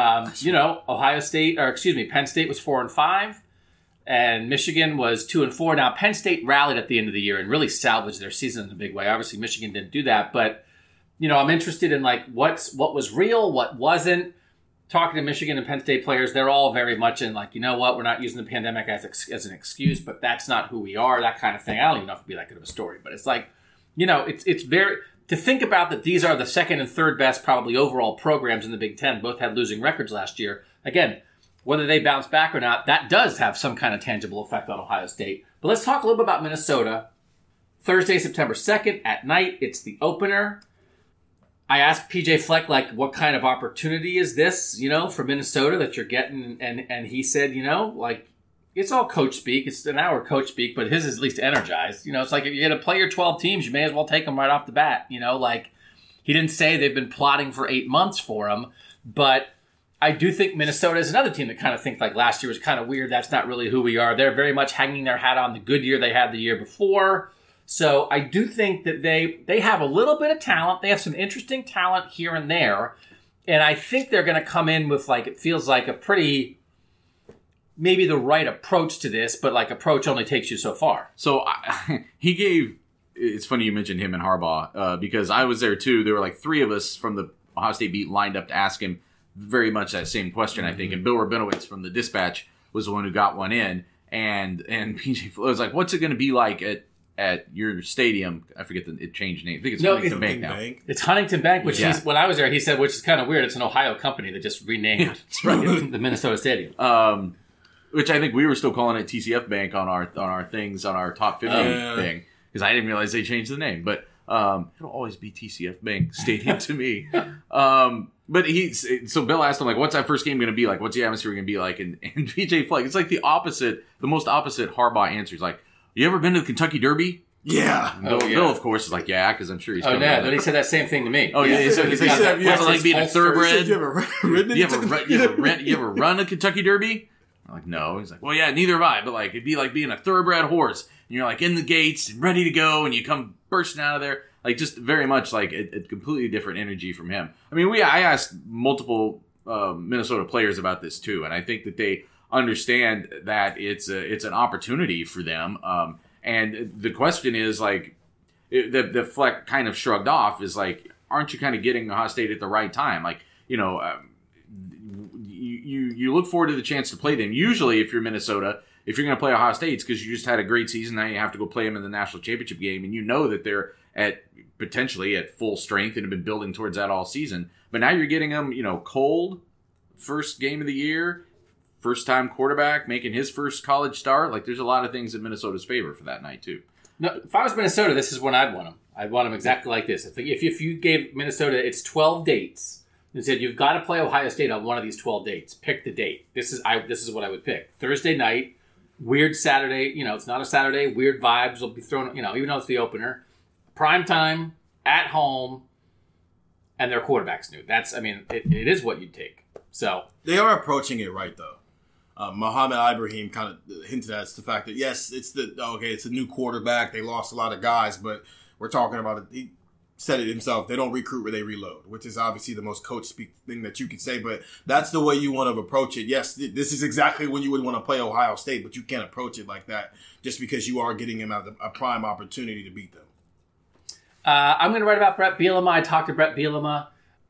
Penn State was 4-5, and Michigan was 2-4. Now, Penn State rallied at the end of the year and really salvaged their season in a big way. Obviously, Michigan didn't do that, but I'm interested in like what was real, what wasn't. Talking to Michigan and Penn State players, they're all very much in like, you know what, we're not using the pandemic as an excuse, but that's not who we are. That kind of thing. I don't even know if it'd be that good of a story, but it's like, it's very. To think about that these are the second and third best probably overall programs in the Big Ten, both had losing records last year. Again, whether they bounce back or not, that does have some kind of tangible effect on Ohio State. But let's talk a little bit about Minnesota. Thursday, September 2nd at night, it's the opener. I asked PJ Fleck, like, what kind of opportunity is this, for Minnesota that you're getting? And he said, like, it's all coach speak. It's an hour coach speak, but his is at least energized. It's like if you're going to play your 12 teams, you may as well take them right off the bat. Like he didn't say they've been plotting for 8 months for him, but I do think Minnesota is another team that kind of think like last year was kind of weird. That's not really who we are. They're very much hanging their hat on the good year they had the year before. So I do think that they have a little bit of talent. They have some interesting talent here and there. And I think they're going to come in with like, it feels like a pretty, maybe the right approach to this, but like approach only takes you so far. So he gave, it's funny you mentioned him and Harbaugh because I was there too. There were like 3 of us from the Ohio State beat lined up to ask him very much that same question, I think. And Bill Rabinowitz from the Dispatch was the one who got one in. And PJ Fleck was like, what's it going to be like at your stadium? I forget it changed name. I think it's Huntington Bank now. It's Huntington Bank, which when I was there, he said, which is kind of weird. It's an Ohio company that just renamed the Minnesota Stadium. Which I think we were still calling it TCF Bank on our things, on our top 50 thing. Because I didn't realize they changed the name. But it'll always be TCF Bank Stadium to me. But so Bill asked him, like, what's that first game going to be like? What's the atmosphere going to be like? And PJ Fleck, it's like the most opposite Harbaugh answer. He's like, you ever been to the Kentucky Derby? Yeah. Bill, of course, is like, yeah, because I'm sure he's coming. Oh, yeah, but he said that same thing to me. Oh, yeah. He said, what's it like being a thoroughbred? You ever ridden You ever run a Kentucky Derby? I'm like, no. He's like, well, yeah, neither have I. But like, it'd be like being a thoroughbred horse. And you're like in the gates, ready to go, and you come bursting out of there. Like, just very much like a completely different energy from him. I mean, I asked multiple Minnesota players about this too, and I think that they understand that it's an opportunity for them. And the question is like, that Fleck kind of shrugged off is like, aren't you kind of getting Ohio State at the right time? Like, you look forward to the chance to play them. Usually, if you're Minnesota, if you're going to play Ohio State, it's because you just had a great season. Now you have to go play them in the national championship game, and you know that they're potentially at full strength and have been building towards that all season. But now you're getting them, cold, first game of the year, first time quarterback making his first college start. Like, there's a lot of things in Minnesota's favor for that night too. No, if I was Minnesota, this is when I'd want them. I'd want them exactly like this. If you gave Minnesota, it's 12 dates, and said you've got to play Ohio State on one of these 12 dates. Pick the date. This is what I would pick. Thursday night, weird Saturday. It's not a Saturday. Weird vibes will be thrown. Even though it's the opener, prime time at home, and their quarterback's new. It is what you'd take. So they are approaching it right though. Mohamed Ibrahim kind of hinted at the fact that yes, it's a new quarterback. They lost a lot of guys, but we're talking about it. He said it himself. They don't recruit where they reload, which is obviously the most coach speak thing that you could say. But that's the way you want to approach it. Yes, this is exactly when you would want to play Ohio State, but you can't approach it like that just because you are getting him a prime opportunity to beat them. I'm going to write about Brett Bielema. I talked to Brett Bielema.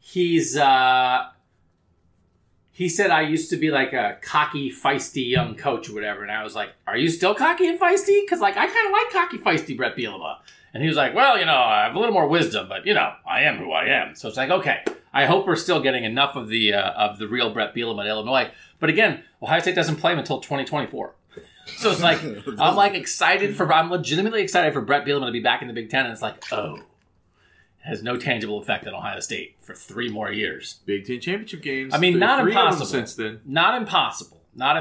He said I used to be like a cocky, feisty young coach or whatever. And I was like, are you still cocky and feisty? Because I kind of like cocky, feisty Brett Bielema. And he was like, well, I have a little more wisdom, but, I am who I am. So it's like, okay, I hope we're still getting enough of the real Brett Bielema at Illinois. But again, Ohio State doesn't play him until 2024. So it's like, I'm legitimately excited for Brett Bielema to be back in the Big Ten. And it's like, it has no tangible effect on Ohio State for 3 more years. Big Ten championship games. Not impossible. Since then. Not impossible.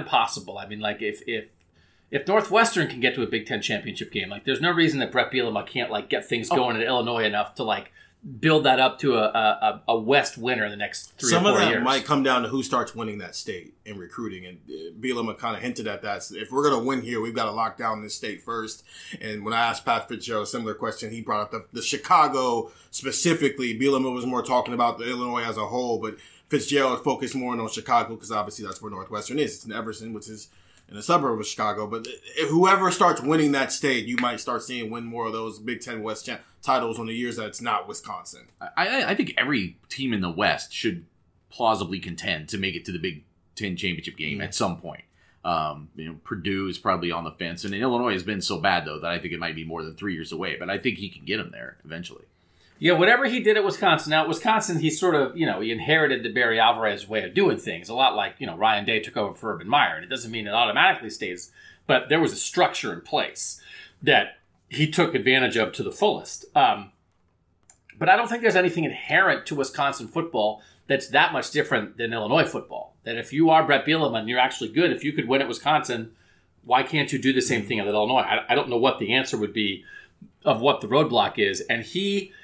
If Northwestern can get to a Big Ten championship game, there's no reason that Brett Bielema can't get things going in Illinois enough to build that up to a West winner in the next 3 or 4 years. Some of that might come down to who starts winning that state in recruiting, and Bielema kind of hinted at that. So if we're going to win here, we've got to lock down this state first. And when I asked Pat Fitzgerald a similar question, he brought up the Chicago specifically. Bielema was more talking about the Illinois as a whole, but Fitzgerald focused more on Chicago because obviously that's where Northwestern is. It's in Everson, which is in a suburb of Chicago. But whoever starts winning that state, you might start seeing win more of those Big Ten West titles on the years that it's not Wisconsin. I think every team in the West should plausibly contend to make it to the Big Ten championship game at some point. Purdue is probably on the fence, and Illinois has been so bad though that I think it might be more than 3 years away. But I think he can get them there eventually. Yeah, whatever he did at Wisconsin. Now, at Wisconsin, he sort of, he inherited the Barry Alvarez way of doing things. A lot like, Ryan Day took over for Urban Meyer. And it doesn't mean it automatically stays. But there was a structure in place that he took advantage of to the fullest. But I don't think there's anything inherent to Wisconsin football that's that much different than Illinois football. That if you are Brett Bielema and you're actually good, if you could win at Wisconsin, why can't you do the same thing at Illinois? I don't know what the answer would be of what the roadblock is. And he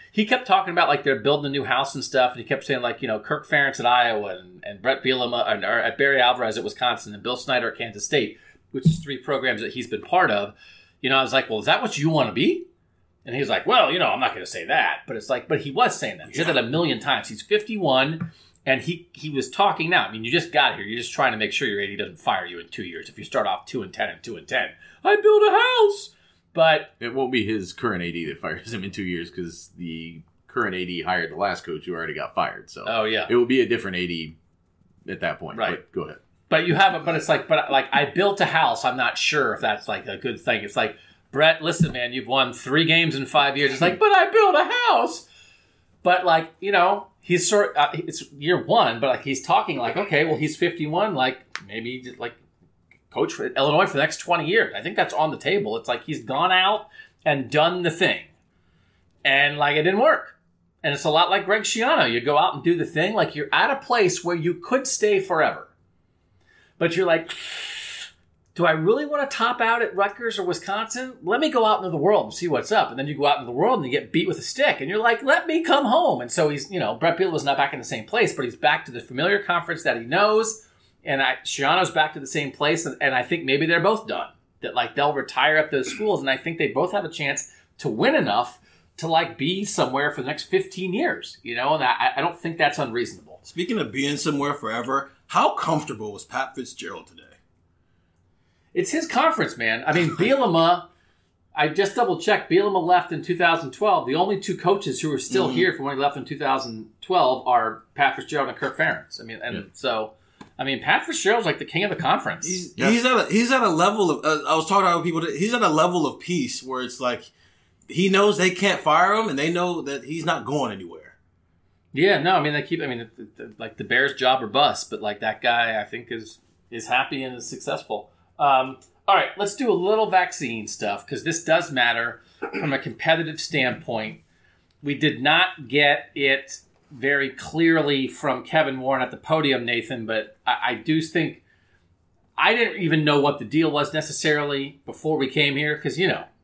he kept talking about like they're building a new house and stuff, and he kept saying like, Kirk Ferentz at Iowa and Brett Bielema or at Barry Alvarez at Wisconsin and Bill Snyder at Kansas State, which is 3 programs that he's been part of. I was like, well, is that what you want to be? And he was like, well, I'm not going to say that, but it's like, but he was saying that. He said that a million times. He's 51. And he was talking now. I mean, you just got here. You're just trying to make sure your AD doesn't fire you in 2 years. If you start off 2-10 and 2-10, I build a house. But it won't be his current AD that fires him in 2 years because the current AD hired the last coach who already got fired. So it will be a different AD at that point. Right. But go ahead. But you have it. But it's like, I built a house. I'm not sure if that's like a good thing. It's like, Brett, listen, man, you've won 3 games in 5 years. It's like, but I built a house. But like, he's it's year 1, but like he's talking like, okay, well, he's 51, like maybe just like coach for Illinois for the next 20 years. I think that's on the table. It's like he's gone out and done the thing, and like it didn't work. And it's a lot like Greg Schiano. You go out and do the thing, like you're at a place where you could stay forever, but you're like, do I really want to top out at Rutgers or Wisconsin? Let me go out into the world and see what's up. And then you go out into the world and you get beat with a stick. And you're like, let me come home. And so he's, Brett Bielema's not back in the same place, but he's back to the familiar conference that he knows. And Schiano's back to the same place. And I think maybe they're both done. That like they'll retire at those schools. And I think they both have a chance to win enough to like be somewhere for the next 15 years. And I don't think that's unreasonable. Speaking of being somewhere forever, how comfortable was Pat Fitzgerald today? It's his conference, man. I mean, Bielema, I just double-checked. Bielema left in 2012. The only 2 coaches who are still here from when he left in 2012 are Pat Fitzgerald and Kirk Ferentz. I mean, Pat Fitzgerald's like the king of the conference. He's at a level of, I was talking to other people, he's at a level of peace where it's like, he knows they can't fire him and they know that he's not going anywhere. Yeah, no, I mean, like the Bears job or bust, but like that guy I think is happy and is successful. All right, let's do a little vaccine stuff because this does matter from a competitive standpoint. We did not get it very clearly from Kevin Warren at the podium, Nathan, but I do think I didn't even know what the deal was necessarily before we came here because,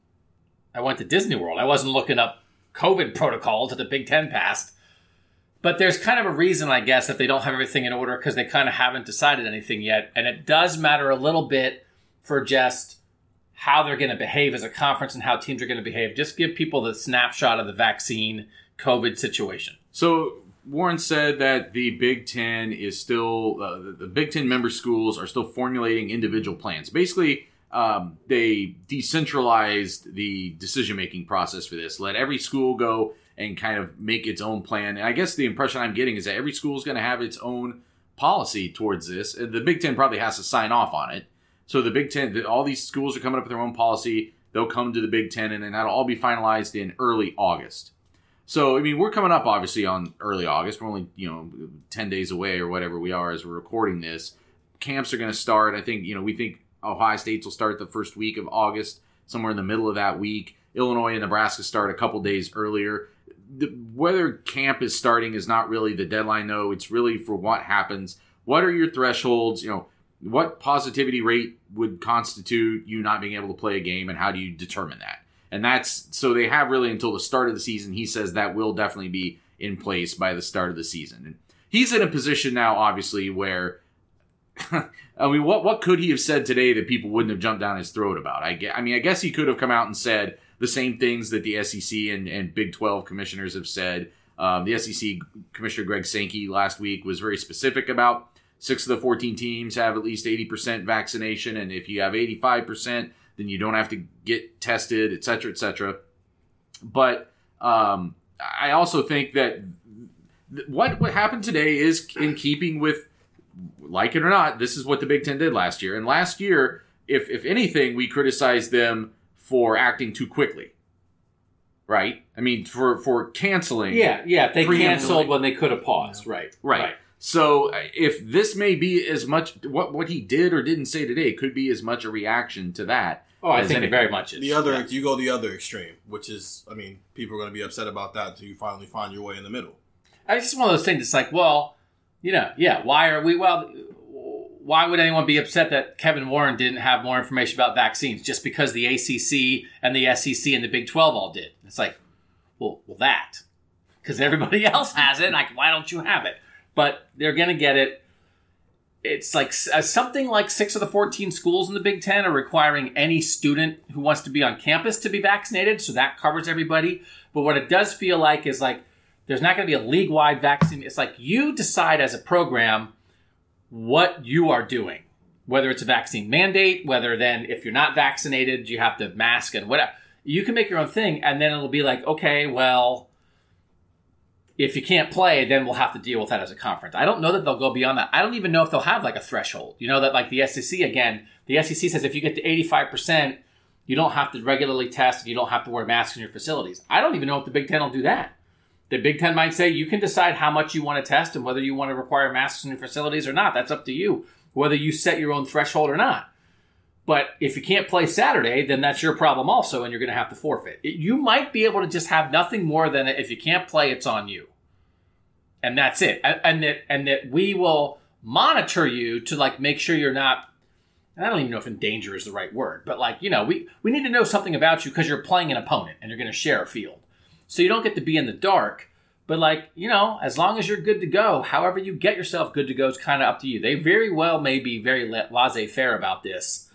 I went to Disney World. I wasn't looking up COVID protocols that the Big Ten passed. But there's kind of a reason, I guess, that they don't have everything in order because they kind of haven't decided anything yet. And it does matter a little bit for just how they're going to behave as a conference and how teams are going to behave. Just give people the snapshot of the vaccine COVID situation. So Warren said that the Big Ten is still, the Big Ten member schools are still formulating individual plans. Basically, they decentralized the decision-making process for this. Let every school go and kind of make its own plan. And I guess the impression I'm getting is that every school is going to have its own policy towards this. The Big Ten probably has to sign off on it. So the Big Ten, all these schools are coming up with their own policy. They'll come to the Big Ten, and then that'll all be finalized in early August. So, I mean, we're coming up, obviously, on early August. We're only, 10 days away or whatever we are as we're recording this. Camps are going to start. I think, we think Ohio State will start the first week of August, somewhere in the middle of that week. Illinois and Nebraska start a couple days earlier. Whether camp is starting is not really the deadline, though. It's really for what happens. What are your thresholds? What positivity rate would constitute you not being able to play a game, and how do you determine that? And that's so they have really until the start of the season. He says that will definitely be in place by the start of the season. And he's in a position now, obviously, where I mean, what could he have said today that people wouldn't have jumped down his throat about? I guess he could have come out and said the same things that the SEC and Big 12 commissioners have said. The SEC Commissioner Greg Sankey last week was very specific about 6 of the 14 teams have at least 80% vaccination, and if you have 85%, then you don't have to get tested, et cetera, et cetera. But I also think that what happened today is in keeping with, like it or not, this is what the Big Ten did last year. And last year, if anything, we criticized them for acting too quickly. Right? I mean, for canceling. Yeah. They canceled when they could have paused. Right. So if this may be as much what he did or didn't say today could be as much a reaction to that. Oh, I think it very much is. You go the other extreme, which is, I mean, people are going to be upset about that until you finally find your way in the middle. It's just one of those things. It's like, well, why would anyone be upset that Kevin Warren didn't have more information about vaccines just because the ACC and the SEC and the Big 12 all did? It's like, well, that. because everybody else has it. Like, why don't you have it? But they're going to get it. It's like something like 6 of the 14 schools in the Big Ten are requiring any student who wants to be on campus to be vaccinated. So that covers everybody. But what it does feel like is like there's not going to be a league-wide vaccine. It's like you decide as a program what you are doing, whether it's a vaccine mandate, whether then if you're not vaccinated, you have to mask and whatever. You can make your own thing. And then it'll be like, okay, well, if you can't play, then we'll have to deal with that as a conference. I don't know that they'll go beyond that. I don't even know if they'll have like a threshold. You know, that like the SEC, again, the SEC says if you get to 85%, you don't have to regularly test and you don't have to wear masks in your facilities. I don't even know if the Big Ten will do that. The Big Ten might say you can decide how much you want to test and whether you want to require masks in your facilities or not. That's up to you, whether you set your own threshold or not. But if you can't play Saturday, then that's your problem also, and you're going to have to forfeit. You might be able to just have nothing more than if you can't play, it's on you. And that's it. And that we will monitor you to like make sure you're not, and I don't even know if in danger is the right word, but like, you know, we need to know something about you because you're playing an opponent and you're going to share a field. So you don't get to be in the dark. But like, you know, as long as you're good to go, however you get yourself good to go is kind of up to you. They very well may be very laissez-faire about this.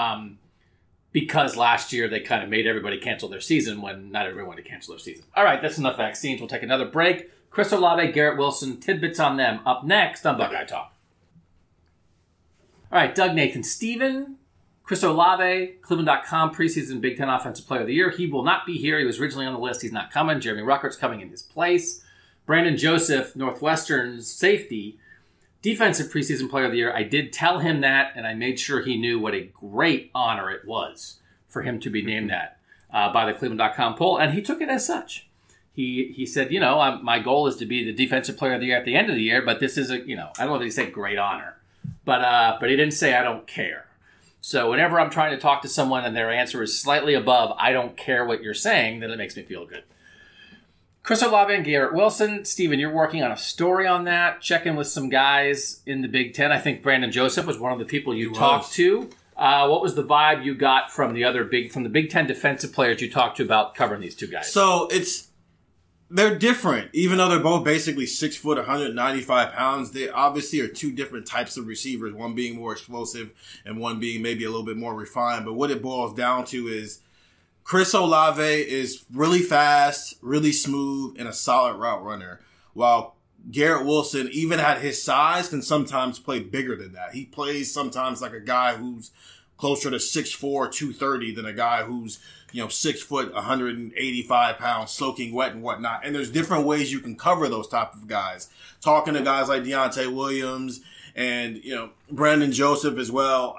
Because last year they kind of made everybody cancel their season when not everyone wanted to cancel their season. All right, that's enough vaccines. We'll take another break. Chris Olave, Garrett Wilson, tidbits on them up next on Buckeye Talk. All right, Doug, Nathan, Steven, Chris Olave, Cleveland.com preseason Big Ten Offensive Player of the Year. He will not be here. He was originally on the list. He's not coming. Jeremy Ruckert's coming in his place. Brandon Joseph, Northwestern's safety, Defensive Preseason Player of the Year. I did tell him that, and I made sure he knew what a great honor it was for him to be named that by the Cleveland.com poll, and he took it as such. He said, you know, my goal is to be the Defensive Player of the Year at the end of the year, but this is a, you know, I don't know if he said great honor, but he didn't say I don't care. So whenever I'm trying to talk to someone and their answer is slightly above, I don't care what you're saying, then it makes me feel good. Chris Olave and Garrett Wilson. Steven, you're working on a story on that, checking with some guys in the Big Ten. I think Brandon Joseph was one of the people you talked to. What was the vibe you got from the Big Ten defensive players you talked to about covering these two guys? So they're different. Even though they're both basically 6 foot, 195 pounds, they obviously are two different types of receivers, one being more explosive and one being maybe a little bit more refined. But what it boils down to is Chris Olave is really fast, really smooth, and a solid route runner, while Garrett Wilson, even at his size, can sometimes play bigger than that. He plays sometimes like a guy who's closer to 6'4", 230 than a guy who's, 6 foot, 185 pounds, soaking wet and whatnot. And there's different ways you can cover those type of guys. Talking to guys like Deontay Williams and, Brandon Joseph as well.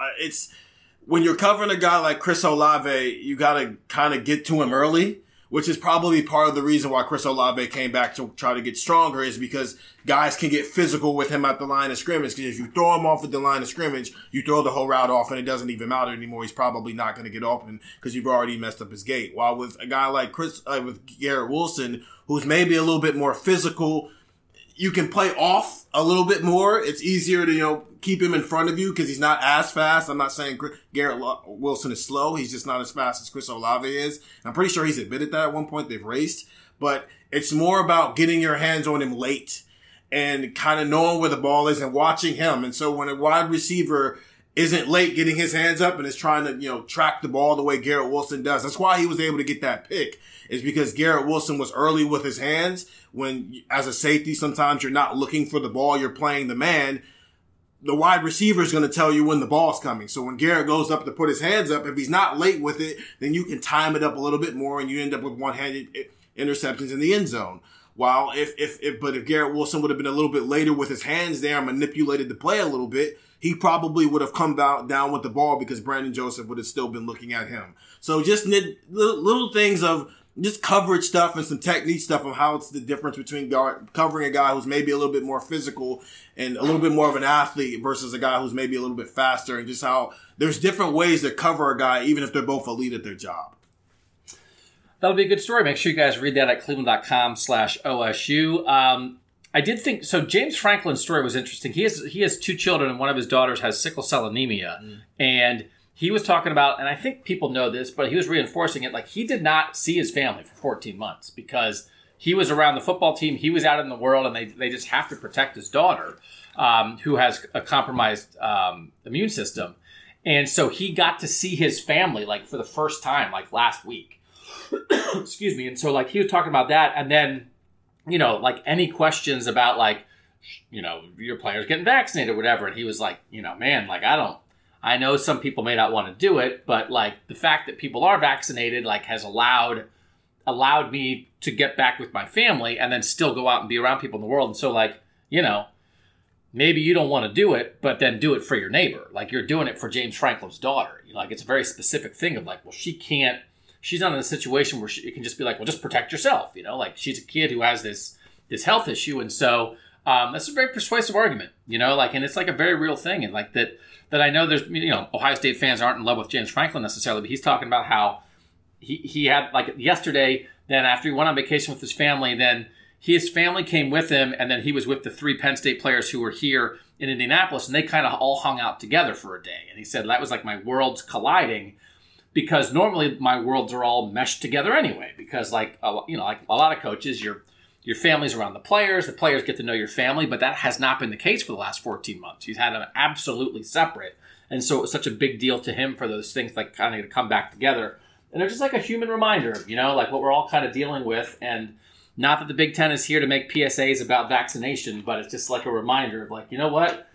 When you're covering a guy like Chris Olave, you got to kind of get to him early, which is probably part of the reason why Chris Olave came back to try to get stronger, is because guys can get physical with him at the line of scrimmage. Because if you throw him off at the line of scrimmage, you throw the whole route off and it doesn't even matter anymore. He's probably not going to get open because you've already messed up his gait. While with a guy like with Garrett Wilson, who's maybe a little bit more physical, you can play off a little bit more. It's easier to, keep him in front of you because he's not as fast. I'm not saying Garrett Wilson is slow. He's just not as fast as Chris Olave is. I'm pretty sure he's admitted that at one point. They've raced. But it's more about getting your hands on him late and kind of knowing where the ball is and watching him. And so when a wide receiver isn't late getting his hands up and is trying to, track the ball the way Garrett Wilson does, that's why he was able to get that pick, is because Garrett Wilson was early with his hands. When, as a safety, sometimes you're not looking for the ball, you're playing the man. The wide receiver is going to tell you when the ball's coming. So when Garrett goes up to put his hands up, if he's not late with it, then you can time it up a little bit more and you end up with one-handed interceptions in the end zone. While if Garrett Wilson would have been a little bit later with his hands there and manipulated the play a little bit, he probably would have come down with the ball because Brandon Joseph would have still been looking at him. So just little things of just coverage stuff and some technique stuff on how it's the difference between covering a guy who's maybe a little bit more physical and a little bit more of an athlete versus a guy who's maybe a little bit faster, and just how there's different ways to cover a guy even if they're both elite at their job. That'll be a good story. Make sure you guys read that at cleveland.com/OSU. I did think, so James Franklin's story was interesting. He has two children and one of his daughters has sickle cell anemia. And he was talking about, and I think people know this, but he was reinforcing it, like he did not see his family for 14 months because he was around the football team. He was out in the world, and they just have to protect his daughter, who has a compromised immune system. And so he got to see his family, like, for the first time, like, last week. Excuse me. And so, like, he was talking about that. And then, like, any questions about, like, your players getting vaccinated or whatever. And he was like, man, like, I know some people may not want to do it, but, like, the fact that people are vaccinated, like, has allowed me to get back with my family and then still go out and be around people in the world. And so, like, maybe you don't want to do it, but then do it for your neighbor. Like, you're doing it for James Franklin's daughter. Like, it's a very specific thing of, like, well, she's not in a situation where it can just be like, well, just protect yourself. Like, she's a kid who has this health issue. And so that's a very persuasive argument, like, and it's like a very real thing. And like that I know there's, Ohio State fans aren't in love with James Franklin necessarily, but he's talking about how he had, like, yesterday, then after he went on vacation with his family, then his family came with him, and then he was with the 3 Penn State players who were here in Indianapolis, and they kind of all hung out together for a day. And he said that was like my worlds colliding, because normally my worlds are all meshed together anyway. Because like like a lot of coaches, your family's around the players get to know your family, but that has not been the case for the last 14 months. He's had them absolutely separate, and so it was such a big deal to him for those things like kind of to come back together. And they're just like a human reminder of like what we're all kind of dealing with. And not that the Big Ten is here to make PSAs about vaccination, but it's just like a reminder of, like, what?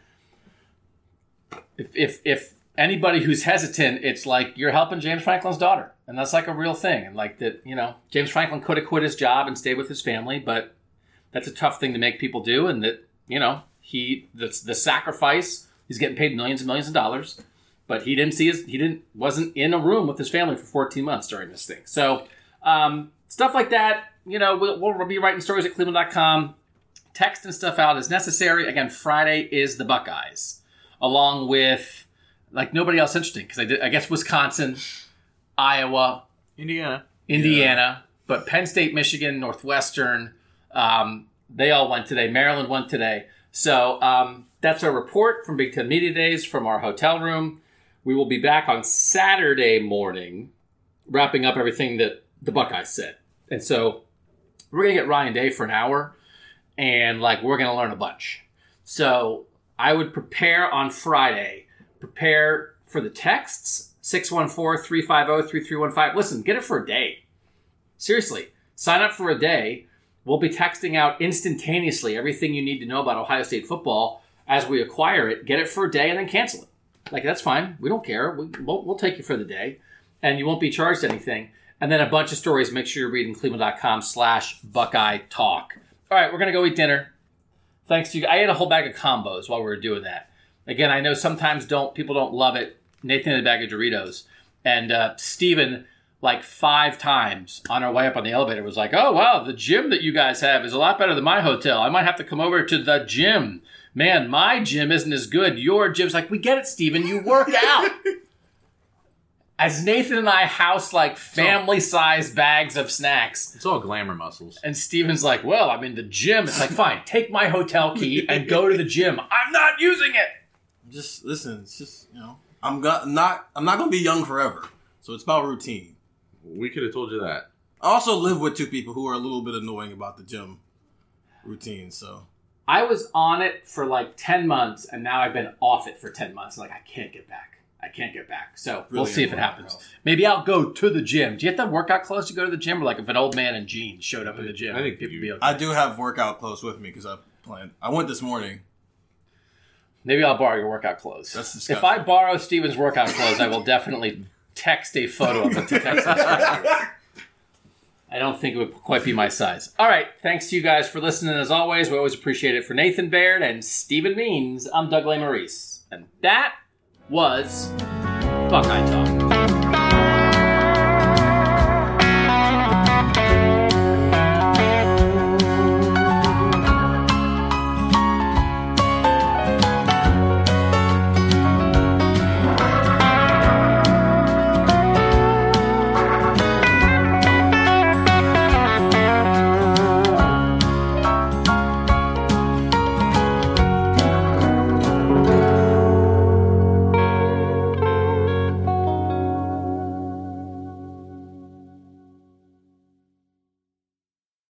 If anybody who's hesitant, it's like you're helping James Franklin's daughter. And that's like a real thing. And like that, James Franklin could have quit his job and stayed with his family, but that's a tough thing to make people do. And that, the sacrifice, he's getting paid millions and millions of dollars, but wasn't in a room with his family for 14 months during this thing. So, stuff like that. We'll be writing stories at Cleveland.com, texting stuff out as necessary. Again, Friday is the Buckeyes, along with, like, nobody else interesting, because I guess Wisconsin, Iowa, Indiana, but Penn State, Michigan, Northwestern, they all went today. Maryland went today. So that's our report from Big Ten Media Days from our hotel room. We will be back on Saturday morning, wrapping up everything that the Buckeyes said. And so we're going to get Ryan Day for an hour, and, like, we're going to learn a bunch. So I would prepare on Friday. Prepare for the texts, 614-350-3315. Listen, get it for a day. Seriously, sign up for a day. We'll be texting out instantaneously everything you need to know about Ohio State football as we acquire it. Get it for a day and then cancel it. Like, that's fine. We don't care. We'll take you for the day, and you won't be charged anything. And then a bunch of stories. Make sure you're reading Cleveland.com/Buckeye Talk. All right, we're going to go eat dinner. Thanks to you. I ate a whole bag of combos while we were doing that. Again, I know sometimes people don't love it. Nathan had a bag of Doritos. And Steven, like 5 times on our way up on the elevator, was like, oh, wow, the gym that you guys have is a lot better than my hotel. I might have to come over to the gym. Man, my gym isn't as good. Your gym's like, we get it, Steven. You work out. As Nathan and I house, like, family-sized bags of snacks. It's all glamour muscles. And Steven's like, well, I'm in the gym. It's like, fine, take my hotel key and go to the gym. I'm not using it. Just listen. It's just, I'm not going to be young forever. So it's about routine. We could have told you that. I also live with 2 people who are a little bit annoying about the gym routine, so. I was on it for like 10 months, and now I've been off it for 10 months. Like, I can't get back. So really, we'll see if it happens. Maybe I'll go to the gym. Do you have to have workout clothes to go to the gym? Or like if an old man in jeans showed up in the gym? I think people be okay. I do have workout clothes with me because I went this morning. Maybe I'll borrow your workout clothes. That's disgusting. If I borrow Steven's workout clothes, I will definitely text a photo of it to text us. I don't think it would quite be my size. All right. Thanks to you guys for listening. As always, we always appreciate it. For Nathan Baird and Steven Means, I'm Doug Lesmerises. And that was Buckeye Talk.